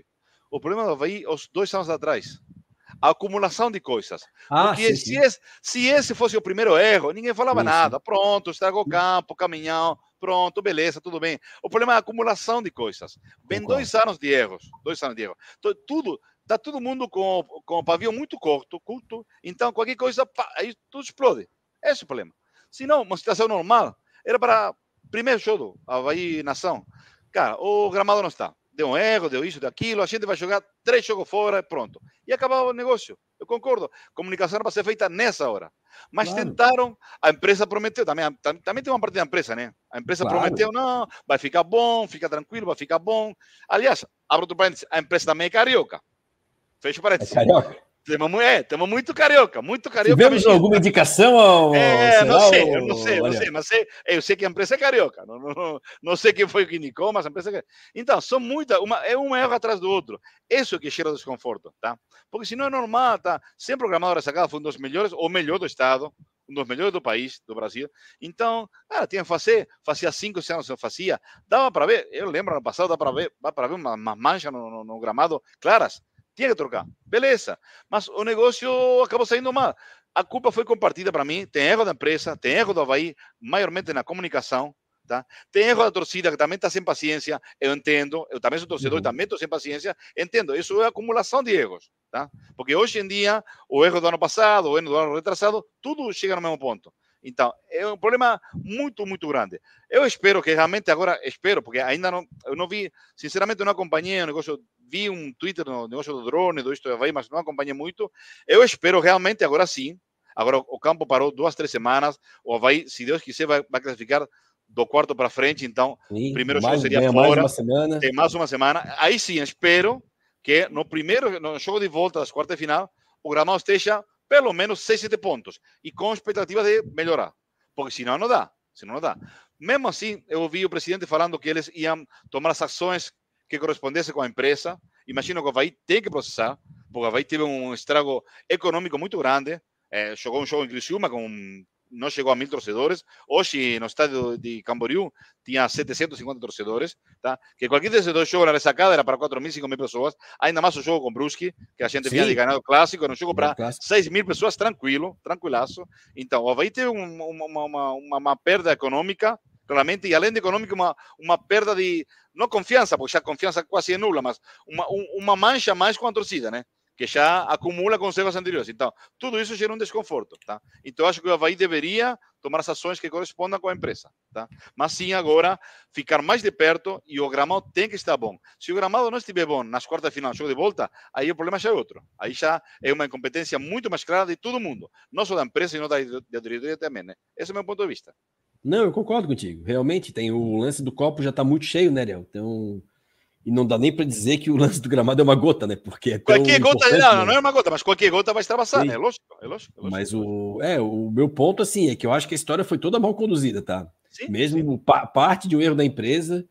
o problema do Avaí, os dois anos atrás. A acumulação de coisas. Ah, Porque sim, se, sim. Esse, se esse fosse o primeiro erro, ninguém falava Sim, nada. sim. Pronto, estragou o campo, caminhão, pronto, beleza, tudo bem. O problema é a acumulação de coisas. Vem Concordo. dois anos de erros. Dois anos de erros. Tudo, tá todo mundo com, com o pavio muito curto, curto, então qualquer coisa, pá, aí tudo explode. Esse é o problema. Se não, uma situação normal, era para primeiro show do Avaí Nação. Cara, o gramado não está. Deu um erro, deu isso, deu aquilo, a gente vai jogar três jogos fora, pronto. E acabava o negócio. Eu concordo. Comunicação era para ser feita nessa hora. Mas Claro. tentaram, a empresa prometeu, também, também tem uma parte da empresa, né? A empresa Claro. prometeu, não, vai ficar bom, fica tranquilo, vai ficar bom. Aliás, abro outro parênteses, a empresa também é carioca. Fecha o parênteses. É carioca? Temos, é, temos muito carioca, muito carioca. Tivemos mexendo. alguma indicação? Ao, É, não sei, ou... eu não sei, não sei, mas sei, eu sei que a empresa é carioca, não, não, não sei quem foi que indicou, mas a empresa é. Então, são muitas, uma, é um erro atrás do outro. Isso que gera desconforto, tá? Porque senão é normal, tá? Sempre o gramado da Sacada foi um dos melhores, ou melhor do estado, um dos melhores do país, do Brasil. Então, cara, tinha que fazer, fazia cinco anos que eu fazia, dava para ver, eu lembro no passado, dava para ver, dava para ver uma, uma mancha no, no, no gramado claras. Tinha que trocar. Beleza. Mas o negócio acabou saindo mal. A culpa foi compartida para mim. Tem erro da empresa, tem erro do Avaí, maiormente na comunicação. Tá? Tem erro da torcida, que também está sem paciência. Eu entendo. Eu também sou torcedor Uhum. e também estou sem paciência. Entendo. Isso é acumulação de erros. Tá? Porque hoje em dia, o erro do ano passado, o erro do ano retrasado, tudo chega no mesmo ponto. Então, é um problema muito, muito grande. Eu espero que realmente agora, espero, porque ainda não, eu não vi, sinceramente, eu não acompanhei o negócio, vi um Twitter no negócio do drone, do isto do Avaí, mas não acompanhei muito. Eu espero realmente, agora sim, agora o campo parou duas, três semanas, o Avaí, se Deus quiser, vai, vai classificar do quarto para frente, então, Sim, o primeiro mais, jogo seria ganha fora, mais uma semana. tem mais uma semana. Aí sim, espero que no primeiro, no jogo de volta das quartas de final, o gramado esteja pelo menos seis, sete pontos, e com expectativa de melhorar. Porque senão não dá, senão não dá. Mesmo assim, eu ouvi o presidente falando que eles iam tomar as ações que correspondessem com a empresa. Imagino que o Avaí tem que processar, porque o Avaí teve um estrago econômico muito grande. É, jogou um jogo em Criciúma com não chegou a mil torcedores. Hoje, no estádio de Camboriú, tinha setecentos e cinquenta torcedores. Tá? Que qualquer desses dois jogos na ressacada era para quatro mil, cinco mil pessoas. Ainda mais o jogo com Brusque, que a gente Sim. vinha de ganhar o clássico. Era um jogo para Clássico. seis mil pessoas, tranquilo, tranquilaço. Então, o Avaí teve uma, uma, uma, uma, uma perda econômica, claramente, e além de econômica, uma, uma perda de, não confiança, porque já a confiança quase é nula, mas uma, uma mancha mais com a torcida, né? Que já acumula com os erros anteriores. Então, tudo isso gera um desconforto, tá? Então, acho que o Avaí deveria tomar as ações que correspondam com a empresa, tá? Mas sim, agora, ficar mais de perto e o gramado tem que estar bom. Se o gramado não estiver bom nas quartas de final, jogo de volta, aí o problema já é outro. Aí já é uma incompetência muito mais clara de todo mundo. Não só da empresa, sino da, da diretoria também, né? Esse é o meu ponto de vista. Não, eu concordo contigo. Realmente, tem o lance do copo já está muito cheio, né, Ariel? Então... E não dá nem para dizer que o lance do gramado é uma gota, né? Porque é tão qualquer gota, não, né? não é uma gota, mas qualquer gota vai extravasar, né? É lógico, é lógico, é lógico. Mas o, é, o meu ponto, assim, é que eu acho que a história foi toda mal conduzida, tá? Sim, Mesmo sim. Pa, parte de um erro da empresa.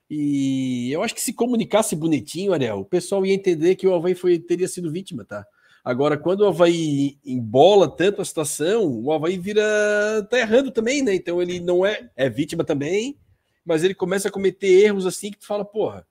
E eu acho que se comunicasse bonitinho, Ariel, o pessoal ia entender que o Avaí foi, teria sido vítima, tá? Agora, quando o Avaí embola tanto a situação, o Avaí vira... tá errando também, né? Então ele não é... é vítima também, mas ele começa a cometer erros assim que tu fala, porra,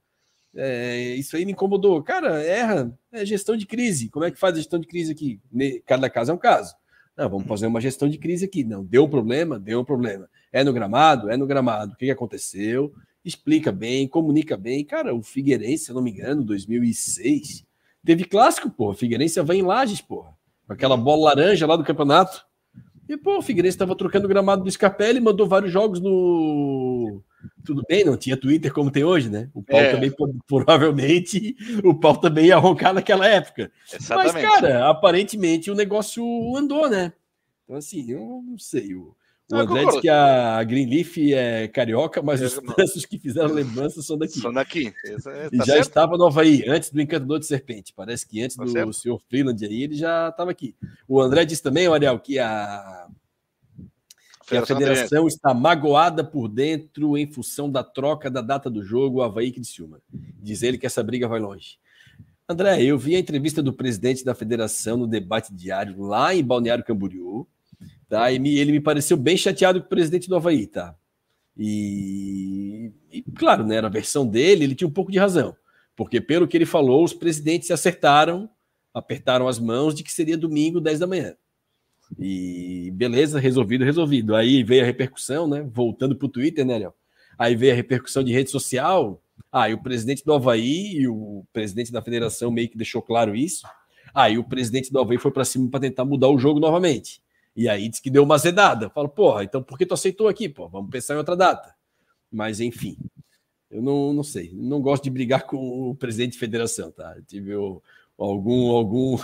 É, isso aí me incomodou. Cara, erra, é gestão de crise. Como é que faz a gestão de crise aqui? Cada caso é um caso. Não, vamos fazer uma gestão de crise aqui. Não, deu um problema, deu um problema. É no gramado? É no gramado. O que aconteceu? Explica bem, comunica bem. Cara, o Figueirense, se eu não me engano, dois mil e seis, teve clássico, pô. O Figueirense vai em Lages, pô. Com aquela bola laranja lá do campeonato. E, pô, o Figueirense estava trocando o gramado do Scarpelli, mandou vários jogos no... Tudo bem, não tinha Twitter como tem hoje, né? O pau é. também, provavelmente, o pau também ia roncar naquela época. Exatamente. Mas, cara, aparentemente o negócio andou, né? Então, assim, eu não sei. O, o André diz que a Greenleaf é carioca, mas é, os tantos que fizeram lembranças são daqui. São daqui. Essa, é, tá e já certo? estava no Avaí, antes do Encantador de Serpente. Parece que antes tá do certo? senhor Freeland aí, ele já estava aqui. O André disse também, Ariel, que a... que a federação está magoada por dentro em função da troca da data do jogo Avaí e Criciúma. Diz ele que essa briga vai longe. André, eu vi a entrevista do presidente da federação no debate diário lá em Balneário Camboriú, tá? E me, ele me pareceu bem chateado com o presidente do Avaí, tá? E, e claro, né, era a versão dele, ele tinha um pouco de razão. Porque, pelo que ele falou, os presidentes se acertaram, apertaram as mãos de que seria domingo, dez da manhã. E beleza, resolvido, resolvido. Aí veio a repercussão, né? Voltando para o Twitter, né, Léo? Aí veio a repercussão de rede social. Aí ah, o presidente do Avaí e o presidente da federação meio que deixou claro isso. Aí ah, o presidente do Avaí foi para cima para tentar mudar o jogo novamente. E aí disse que deu uma azedada. Fala, porra, então por que tu aceitou aqui? Pô, vamos pensar em outra data. Mas, enfim, eu não, não sei. Não gosto de brigar com o presidente de federação, tá? Eu tive o, algum, algum,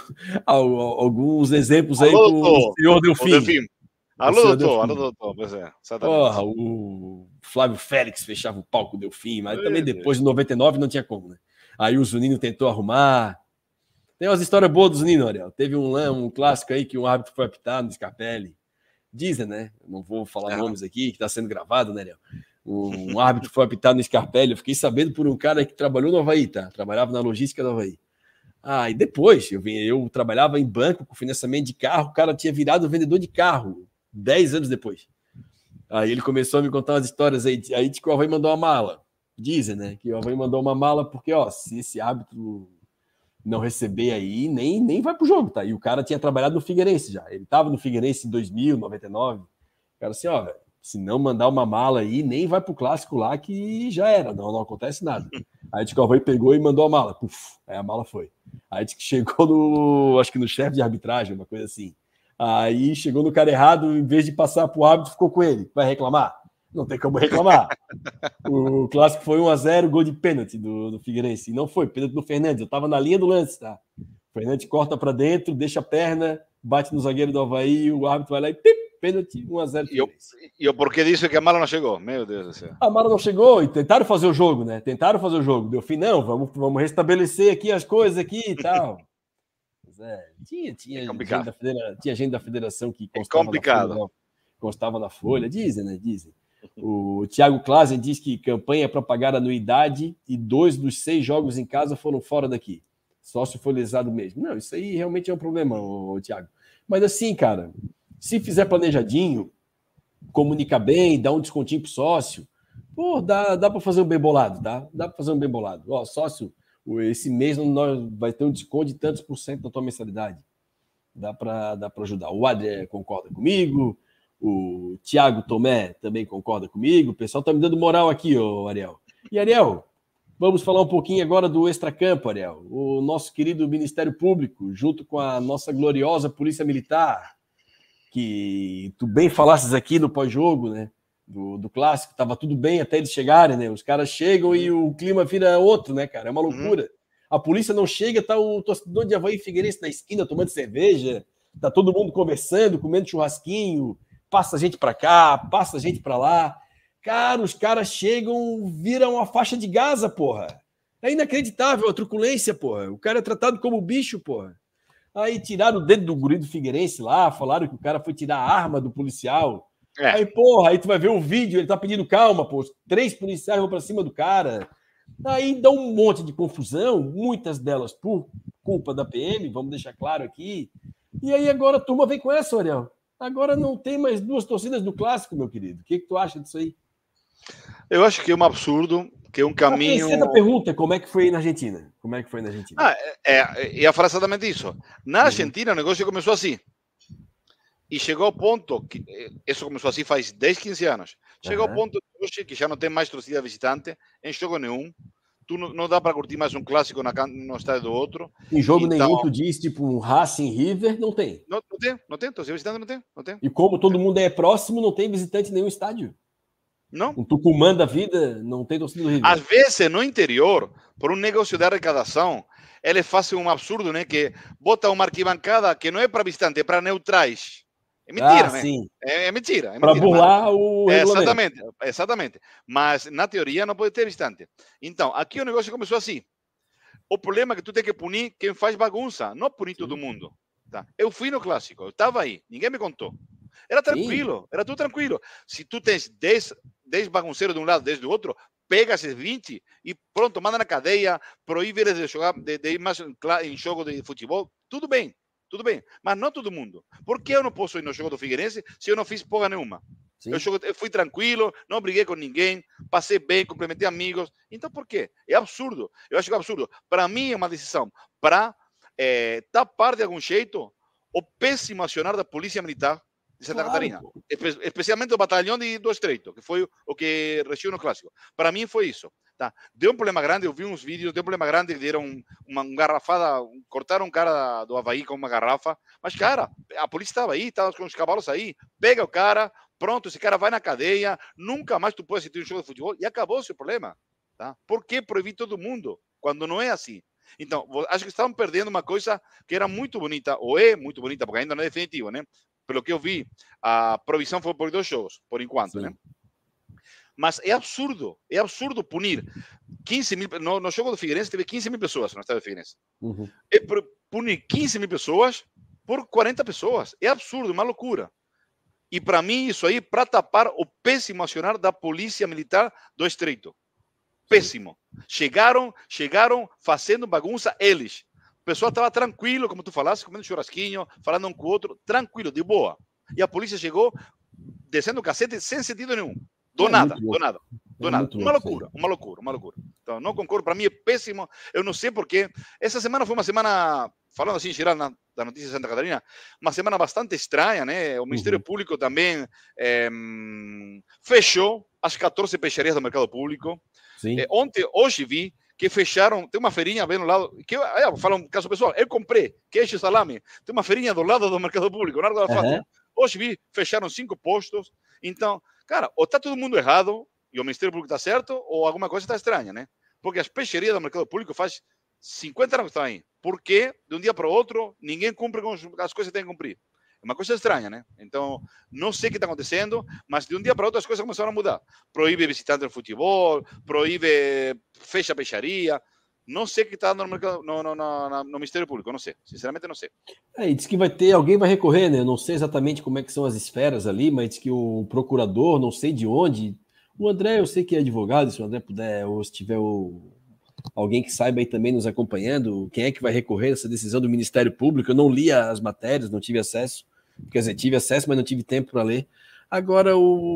alguns exemplos aí alô, com doutor, o senhor Delfim. Alô, doutor, alô, doutor. Pois é, porra, o Flávio Félix fechava o palco do Delfim, mas também depois de noventa e nove não tinha como, né? Aí o Zunino tentou arrumar. Tem umas histórias boas do Zunino, Ariel. Teve um, um clássico aí que um árbitro foi apitar no Scarpelli. Dizem, né? Eu não vou falar é. nomes aqui, que está sendo gravado, né, Ariel? Um, um árbitro foi apitar no Scarpelli. Eu fiquei sabendo por um cara que trabalhou no Avaí, tá? Trabalhava na logística do Avaí. Ah, e depois, eu, vim, eu trabalhava em banco com financiamento de carro, o cara tinha virado vendedor de carro, dez anos depois. Aí ele começou a me contar umas histórias aí, aí de que o Avaí mandou uma mala. Dizem, né, que o Avaí mandou uma mala porque, ó, se esse árbitro não receber aí, nem, nem vai pro jogo, tá? E o cara tinha trabalhado no Figueirense já, ele tava no Figueirense em dois mil, noventa e nove. O cara assim, ó, velho, se não mandar uma mala aí, nem vai pro clássico lá que já era, não, não acontece nada. Aí disse que o Avaí pegou e mandou a mala. Puf, aí a mala foi. Aí disse que chegou no, acho que no chefe de arbitragem, uma coisa assim. Aí chegou no cara errado, em vez de passar pro árbitro, ficou com ele. Vai reclamar? Não tem como reclamar. O clássico foi um a zero, gol de pênalti do, do Figueirense. E não foi, pênalti do Fernandes. Eu tava na linha do lance, tá? O Fernandes corta para dentro, deixa a perna, bate no zagueiro do Avaí, o árbitro vai lá e pip, pênalti, um a zero. E eu, e eu por que disse que a mala não chegou? Meu Deus do céu. A mala não chegou e tentaram fazer o jogo, né? Tentaram fazer o jogo. Deu fim, não, vamos, vamos restabelecer aqui as coisas aqui e tal. Mas é, tinha, tinha, é gente da federa... tinha gente da federação que constava, é complicado. Na folha, constava na folha, dizem, né? Dizem. O Thiago Klasen diz que campanha para pagar anuidade e dois dos seis jogos em casa foram fora daqui. Sócio foi lesado mesmo. Não, isso aí realmente é um problema, ô, ô, Thiago. Mas assim, cara, se fizer planejadinho, comunicar bem, dar um descontinho pro sócio, pô, dá, dá para fazer um bem bolado, tá? Dá para fazer um bem bolado. Ó, sócio, esse mês nós vai ter um desconto de tantos por cento da tua mensalidade. Dá para dá para ajudar. O Adriano concorda comigo, o Thiago Tomé também concorda comigo. O pessoal tá me dando moral aqui, ô Ariel. E Ariel, vamos falar um pouquinho agora do extracampo, Ariel. O nosso querido Ministério Público, junto com a nossa gloriosa Polícia Militar, que tu bem falasses aqui no pós-jogo, né? Do, do clássico, tava tudo bem até eles chegarem, né? Os caras chegam e o clima vira outro, né, cara? É uma loucura. Uhum. A polícia não chega, tá o torcedor de Avaí e Figueirense na esquina tomando cerveja, tá todo mundo conversando, comendo churrasquinho, passa gente para cá, passa gente para lá. Cara, os caras chegam, viram uma faixa de Gaza, porra. É inacreditável a truculência, porra. O cara é tratado como bicho, porra. Aí tiraram o dedo do guri do Figueirense lá, falaram que o cara foi tirar a arma do policial. É. Aí, porra, aí tu vai ver o vídeo, ele tá pedindo calma, pô. Três policiais vão pra cima do cara. Aí dá um monte de confusão, muitas delas por culpa da P M, vamos deixar claro aqui. E aí agora a turma vem com essa, Ariel. Agora não tem mais duas torcidas do clássico, meu querido. O que, que tu acha disso aí? Eu acho que é um absurdo, que é um caminho... A terceira pergunta é como é que foi na Argentina? Como é que foi na Argentina? Ah, é, é, ia falar exatamente isso. Na Argentina, uhum. o negócio começou assim. E chegou ao ponto, que isso começou assim faz dez, quinze anos. Chegou uhum. ao ponto hoje que já não tem mais torcida visitante em jogo nenhum. Tu não, não dá para curtir mais um clássico na, no estádio do outro. Em jogo então, nenhum, tu diz, tipo, um Racing River, não tem. Não, não tem, não tem. Torcida visitante não tem, não tem. E como todo mundo é próximo, não tem visitante em nenhum estádio. Não. Um Tucumã da vida, não tem torcida do River. Às vezes, no interior, por um negócio de arrecadação, eles fazem um absurdo, né? Que bota uma arquibancada que não é para visitante, é para neutrais. É mentira, ah, né? Sim. É, é mentira. É para burlar mas... o é, exatamente, exatamente. Mas na teoria não pode ter visitante. Então, aqui o negócio começou assim. O problema é que tu tem que punir quem faz bagunça, não punir sim. todo mundo. Tá? Eu fui no clássico, eu estava aí, ninguém me contou. Era tranquilo, sim. era tudo tranquilo. Se tu tens dez, dez bagunceiros de um lado, dez do outro, pega esses vinte e pronto, manda na cadeia, proíbe eles de jogar, de, de ir mais em jogo de futebol, tudo bem. Tudo bem, mas não todo mundo. Por que eu não posso ir no jogo do Figueirense se eu não fiz porra nenhuma? Eu, jogo, eu fui tranquilo, não briguei com ninguém, passei bem, cumprimentei amigos. Então, por quê? É absurdo. Eu acho que é absurdo. Para mim, é uma decisão para é, tapar de algum jeito o péssimo acionar da Polícia Militar de Santa claro, Catarina. Espe especialmente o batalhão de, do Estreito, que foi o que regiu no Clássico. Para mim, foi isso. Tá? Deu um problema grande, eu vi uns vídeos, deu um problema grande, deram uma, uma garrafada, cortaram um cara do Avaí com uma garrafa. Mas, cara, a polícia estava aí, estava com os cavalos aí, pega o cara. Pronto, esse cara vai na cadeia, nunca mais tu pode assistir um jogo de futebol e acabou o seu problema. Tá? Por que proibir todo mundo quando não é assim? Então, acho que estavam perdendo uma coisa que era muito bonita, ou é muito bonita, porque ainda não é definitivo, né? Pelo que eu vi, a proibição foi por dois jogos, por enquanto, Sim. né? Mas é absurdo, é absurdo punir quinze mil. No, no jogo do Figueirense teve quinze mil pessoas no estádio do Figueirense. Uhum. É punir quinze mil pessoas por quarenta pessoas. É absurdo, uma loucura. E para mim, isso aí, para tapar o péssimo acionar da Polícia Militar do Estreito. Péssimo. Chegaram, chegaram fazendo bagunça eles. O pessoal estava tranquilo, como tu falaste, comendo churrasquinho, falando um com o outro, tranquilo, de boa. E a polícia chegou descendo o cacete sem sentido nenhum. Do é nada, do nada. Do é nada. Uma loucura, sim. uma loucura, uma loucura. Então, não concordo, para mim é péssimo. Eu não sei porquê. Essa semana foi uma semana, falando assim em geral na, da notícia de Santa Catarina, uma semana bastante estranha, né? O Ministério uhum. Público também é, fechou as quatorze peixarias do mercado público. É, ontem, hoje vi que fecharam, tem uma feirinha bem no lado, que eu, eu falo um caso pessoal, eu comprei queijo e salame, tem uma feirinha do lado do mercado público, no Largo da Alfândega. Uhum. Hoje vi, fecharam cinco postos. Então, cara, ou está todo mundo errado e o Ministério Público está certo, ou alguma coisa está estranha, né? Porque as peixarias do mercado público faz cinquenta anos que estão aí. Por que, de um dia para o outro, ninguém cumpre com as coisas que tem que cumprir? É uma coisa estranha, né? Então, não sei o que está acontecendo, mas de um dia para outro as coisas começaram a mudar. Proíbe visitante do futebol, proíbe, fecha a peixaria. Não sei o que está no, mercado, no, no, no, no Ministério Público, não sei. Sinceramente, não sei. É, e diz que vai ter, alguém vai recorrer, né? Eu não sei exatamente como é que são as esferas ali, mas diz que o procurador, não sei de onde, o André, eu sei que é advogado, se o André puder, ou se tiver o, alguém que saiba aí também nos acompanhando, quem é que vai recorrer a essa decisão do Ministério Público? Eu não li as matérias, não tive acesso. Quer dizer, tive acesso, mas não tive tempo para ler. Agora,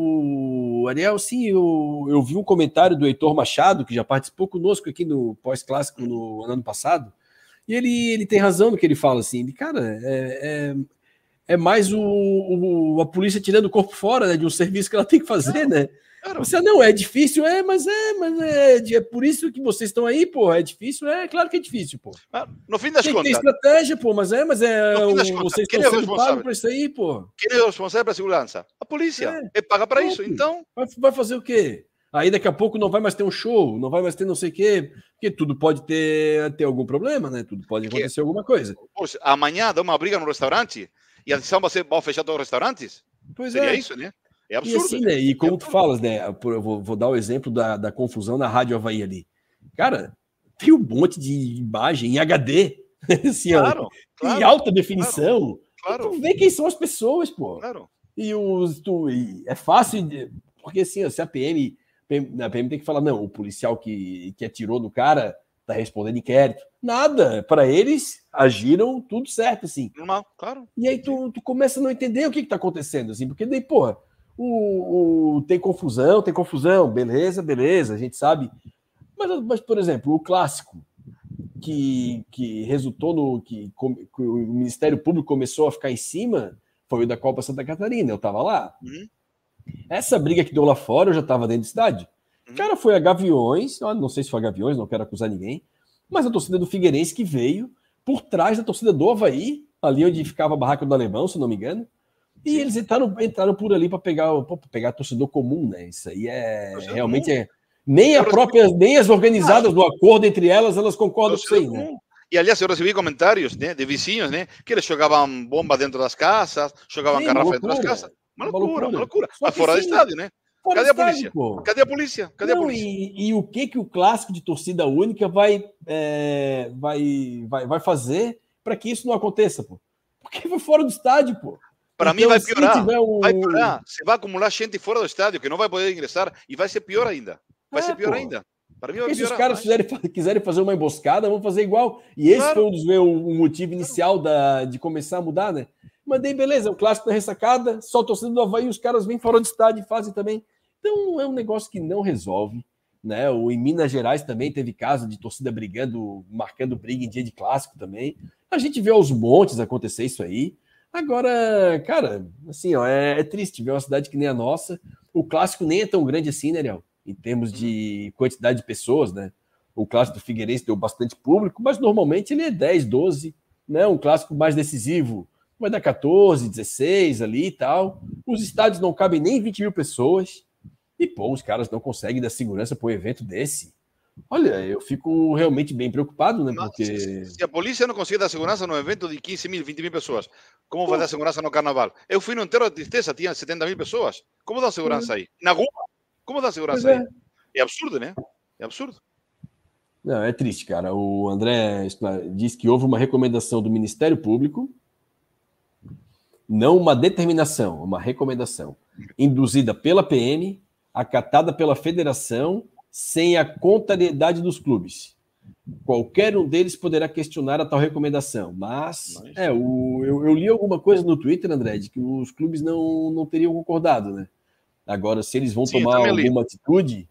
o Ariel, sim, eu, eu vi um comentário do Heitor Machado, que já participou conosco aqui no pós-clássico no ano passado, e ele, ele tem razão no que ele fala, assim, de, cara, é, é, é mais o, o, a polícia tirando o corpo fora, né, de um serviço que ela tem que fazer, né? Você, não, é difícil, é, mas é, mas é, é por isso que vocês estão aí, pô, é difícil, é, claro que é difícil, pô. No fim das tem contas. Tem estratégia, pô, mas é, mas é, o, vocês estão sendo pagos para isso aí, pô. Quem é o responsável pela segurança? A polícia, é, é paga para isso, então... Vai, vai fazer o quê? Aí daqui a pouco não vai mais ter um show, não vai mais ter não sei o quê, porque tudo pode ter, ter algum problema, né, tudo pode acontecer alguma coisa. Poxa, amanhã dá uma briga no restaurante e a decisão vai ser, vão fechar todos os restaurantes? Pois Seria é. isso, né? É absurdo. E assim, né? E como é tu falas, né? Eu vou, vou dar o exemplo da, da confusão na Rádio Avaí ali. Cara, tem um monte de imagem em H D, assim, claro, ó, claro, em alta definição. Claro, claro. Tu vê quem são as pessoas, pô. Claro. E os, tu, e é fácil, de, porque assim, ó, se a P M, a P M tem que falar, não, o policial que, que atirou no cara tá respondendo inquérito. Nada, para eles agiram tudo certo, assim. Normal, claro. E aí tu, tu começa a não entender o que que tá acontecendo, assim, porque daí, porra, O, o, tem confusão, tem confusão, beleza, beleza, a gente sabe. Mas, mas por exemplo, o clássico que, que resultou no que, que o Ministério Público começou a ficar em cima foi o da Copa Santa Catarina, eu tava lá. Uhum. Essa briga que deu lá fora, eu já tava dentro da cidade. Uhum. O cara foi a Gaviões, não sei se foi a Gaviões, não quero acusar ninguém, mas a torcida do Figueirense que veio por trás da torcida do Avaí, ali onde ficava a barraca do Alemão, se não me engano. E Sim. eles entraram, entraram por ali para pegar, pegar torcedor comum, né? Isso aí é torcedor realmente comum. é. Nem, a própria, nem as organizadas do acordo entre elas, elas concordam com isso aí, né? E aliás, eu recebi comentários, né, de vizinhos, né, que eles jogavam bomba dentro das casas, jogavam Sim, garrafa dentro das casas. Uma loucura, uma loucura. Uma loucura. Mas fora do estádio, né? Cadê a estádio, polícia? Pô. Cadê a polícia? Cadê Não, a polícia? E, e o que que o clássico de torcida única vai, é, vai, vai, vai fazer para que isso não aconteça, pô? Porque foi fora do estádio, pô. Para então, mim vai piorar, um... vai piorar. Você vai acumular gente fora do estádio que não vai poder ingressar e vai ser pior ainda. Vai é, ser pior pô. ainda. Para mim vai Porque piorar. Se os caras fizerem, quiserem fazer uma emboscada, vão fazer igual. E esse claro. foi um dos meus, o motivo inicial da, de começar a mudar, né? Mandei, beleza, o clássico da ressacada, só o torcedor do Avaí, os caras vêm fora de estádio e fazem também. Então é um negócio que não resolve, né? O, em Minas Gerais também teve caso de torcida brigando, marcando briga em dia de clássico também. A gente vê aos montes acontecer isso aí. Agora, cara, assim, ó, é, é triste ver uma cidade que nem a nossa. O clássico nem é tão grande assim, né, Ariel? Em termos de quantidade de pessoas, né? O clássico do Figueirense deu bastante público, mas normalmente ele é dez, doze, né? Um clássico mais decisivo vai dar quatorze, dezesseis ali e tal. Os estádios não cabem nem vinte mil pessoas. E, pô, os caras não conseguem dar segurança para um evento desse. Olha, eu fico realmente bem preocupado, né? Porque... Se, se a polícia não consegue dar segurança num evento de quinze mil, vinte mil pessoas, como vai dar segurança no carnaval? Eu fui no Enterro de Tristeza, tinha setenta mil pessoas. Como dá segurança aí? Na rua? Como dá segurança é. aí? É absurdo, né? É absurdo. Não, é triste, cara. O André disse que houve uma recomendação do Ministério Público, não uma determinação, uma recomendação, induzida pela P M, acatada pela federação, sem a contrariedade dos clubes. Qualquer um deles poderá questionar a tal recomendação, mas, mas... É, o, eu, eu li alguma coisa no Twitter, André, de que os clubes não, não teriam concordado, né? Agora, se eles vão Sim, tomar alguma li. atitude,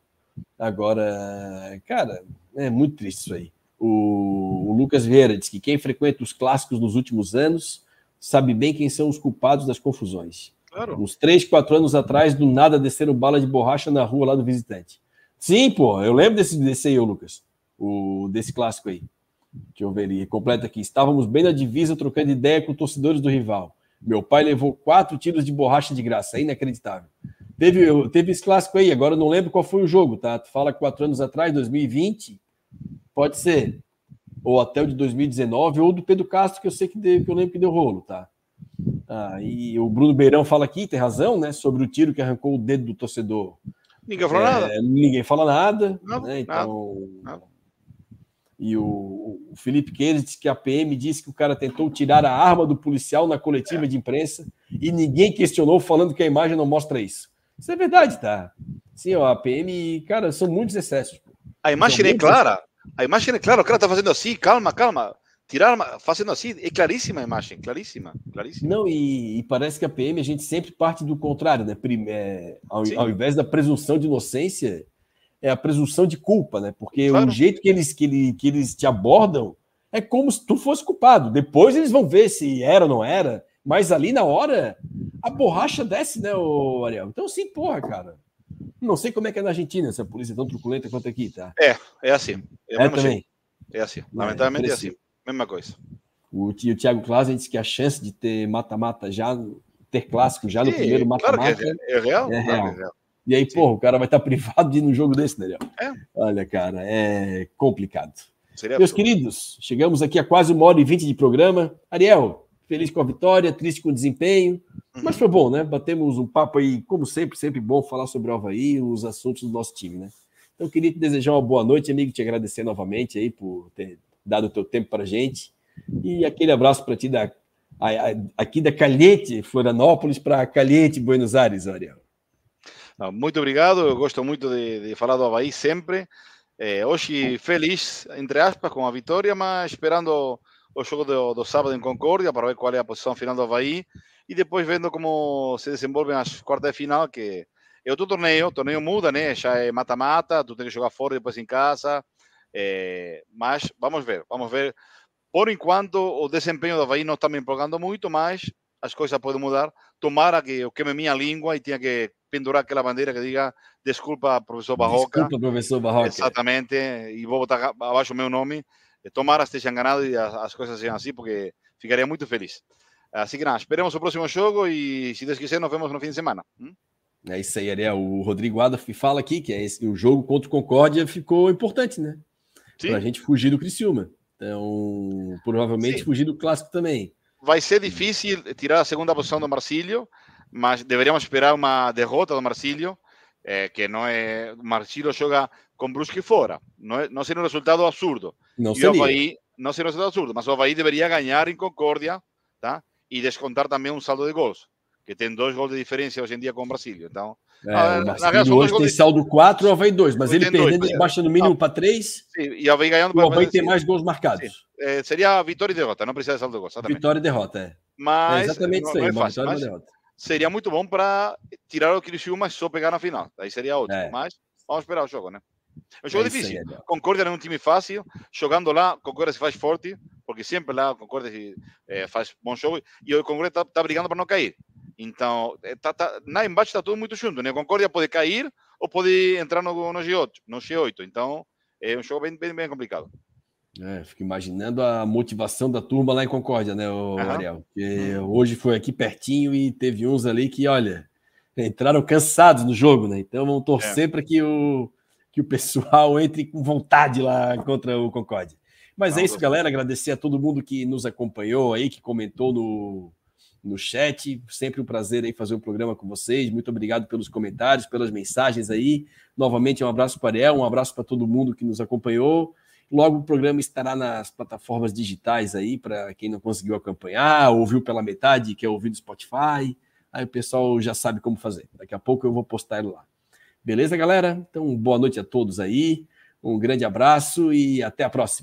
agora, cara, é muito triste isso aí. O, o Lucas Vieira diz que quem frequenta os clássicos nos últimos anos sabe bem quem são os culpados das confusões. Claro. Uns três, quatro anos atrás, do nada desceram bala de borracha na rua lá do visitante. Sim, pô, eu lembro desse, desse aí, Lucas, o, desse clássico aí. Deixa eu ver, ele completa aqui. Estávamos bem na divisa, trocando ideia com torcedores do rival. Meu pai levou quatro tiros de borracha de graça, é inacreditável. Teve, teve esse clássico aí, agora eu não lembro qual foi o jogo, tá? Tu fala quatro anos atrás, dois mil e vinte, pode ser. Ou até o de dois mil e dezenove, ou do Pedro Castro, que eu sei que, deu, que eu lembro que deu rolo, tá? Ah, e o Bruno Beirão fala aqui, tem razão, né? Sobre o tiro que arrancou o dedo do torcedor. Ninguém fala é, nada. Ninguém fala nada, não, né? Então. Nada, nada. E o, o Felipe Queiroz disse que a P M disse que o cara tentou tirar a arma do policial na coletiva é. de imprensa e ninguém questionou, falando que a imagem não mostra isso. Isso é verdade, tá? Sim, ó, a P M, cara, são muitos excessos. Pô. A imagem é clara. A imagem é clara, o cara tá fazendo assim, calma, calma. Tirar, fazendo assim, é claríssima a imagem, claríssima, claríssima. Não, e, e parece que a P M, a gente sempre parte do contrário, né? Prime, é, ao, ao invés da presunção de inocência, é a presunção de culpa, né? Porque claro. o jeito que eles, que, ele, que eles te abordam é como se tu fosse culpado. Depois eles vão ver se era ou não era, mas ali na hora, a borracha desce, né, ô Ariel? Então, sim, porra, cara. Não sei como é que é na Argentina, essa polícia é tão truculenta quanto aqui, tá? É, é assim. É, é também. É assim. Lamentavelmente é, é assim. Mesma coisa. O, o Thiago Clausen disse que a chance de ter mata-mata já, ter clássico já no Sim, primeiro mata-mata claro é, é real. É real. Claro é real. E aí, Sim. porra, o cara vai estar privado de ir num jogo desse, né, Ariel? É. Olha, cara, é complicado. Seria Meus absurdo. queridos, chegamos aqui a quase uma hora e vinte de programa. Ariel, feliz com a vitória, triste com o desempenho, uhum. mas foi bom, né? Batemos um papo aí, como sempre, sempre bom falar sobre o Avaí, os assuntos do nosso time, né? Então, queria te desejar uma boa noite, amigo, te agradecer novamente aí por ter dado o teu tempo pra gente. E aquele abraço para ti da, a, a, aqui da Calhete, Florianópolis, para Calhete, Buenos Aires, Ariel. Muito obrigado, eu gosto muito de, de falar do Avaí sempre. É, hoje feliz, entre aspas, com a vitória, mas esperando o jogo do, do sábado em Concórdia para ver qual é a posição final do Avaí e depois vendo como se desenvolvem as quartas de final, que é outro torneio, o torneio muda, né? Já é mata-mata, tu tem que jogar fora e depois em casa. É, mas vamos ver, vamos ver. Por enquanto, o desempenho do Avaí não está me empolgando muito, mas as coisas podem mudar. Tomara que eu queime minha língua e tenha que pendurar aquela bandeira que diga desculpa, professor Barroca. Desculpa, professor Barroca. Exatamente, e vou botar abaixo o meu nome. Tomara esteja enganado e as, as coisas sejam assim, porque ficaria muito feliz. Assim que nada, esperemos o próximo jogo e, se Deus quiser, nos vemos no fim de semana. Hum? É isso aí, Ariel. O Rodrigo Adolf fala aqui que é esse, o jogo contra o Concórdia ficou importante, né? Para a gente fugir do Criciúma. Então, provavelmente Sim. fugir do clássico também. Vai ser difícil tirar a segunda posição do Marcílio, mas deveríamos esperar uma derrota do Marcílio, eh, que não é... O Marcílio joga com Brusque fora. Não, é, não seria um resultado absurdo. Não e seria. O Avaí, não seria um resultado absurdo, mas o Avaí deveria ganhar em Concórdia, tá? E descontar também um saldo de gols, que tem dois gols de diferença hoje em dia com o Marcílio. Então, É, a, o Marcílio hoje tem de... saldo quatro, o Avaí dois, mas ele perdendo, dois, ele baixa no mínimo ah, para três. E o Avaí ganhando. O Avaí tem mais gols marcados. É, seria vitória e derrota, não precisa de saldo de gols. Vitória e derrota, é. mas é exatamente não, isso aí, não é uma fácil. vitória e uma Mas derrota. seria muito bom para tirar o Criciúma e só pegar na final. Aí seria ótimo. É, Mas vamos esperar o jogo, né? É um é jogo isso aí, difícil. Ariel. Concórdia não é um time fácil. Jogando lá, Concórdia se faz forte, porque sempre lá Concórdia se, eh, faz bom jogo. E o Concórdia está tá brigando para não cair. Então, eh, tá, tá, na embaixo está tudo muito junto, né? Concórdia pode cair ou pode entrar no, no G oito. No G oito. Então, é um jogo bem, bem, bem complicado. É, fico imaginando a motivação da turma lá em Concórdia, né, o Aham. Ariel? Porque Hum. hoje foi aqui pertinho e teve uns ali que, olha, entraram cansados no jogo, né? Então vamos torcer É. para que o, que o pessoal entre com vontade lá contra o Concórdia. Mas é Vamos isso, torcer. galera. Agradecer a todo mundo que nos acompanhou aí, que comentou no, no chat. Sempre um prazer aí fazer um programa com vocês. Muito obrigado pelos comentários, pelas mensagens aí. Novamente, um abraço para o Ariel, um abraço para todo mundo que nos acompanhou. Logo o programa estará nas plataformas digitais aí, para quem não conseguiu acompanhar, ouviu pela metade, quer ouvir do Spotify. Aí o pessoal já sabe como fazer. Daqui a pouco eu vou postar ele lá. Beleza, galera? Então, boa noite a todos aí. Um grande abraço e até a próxima.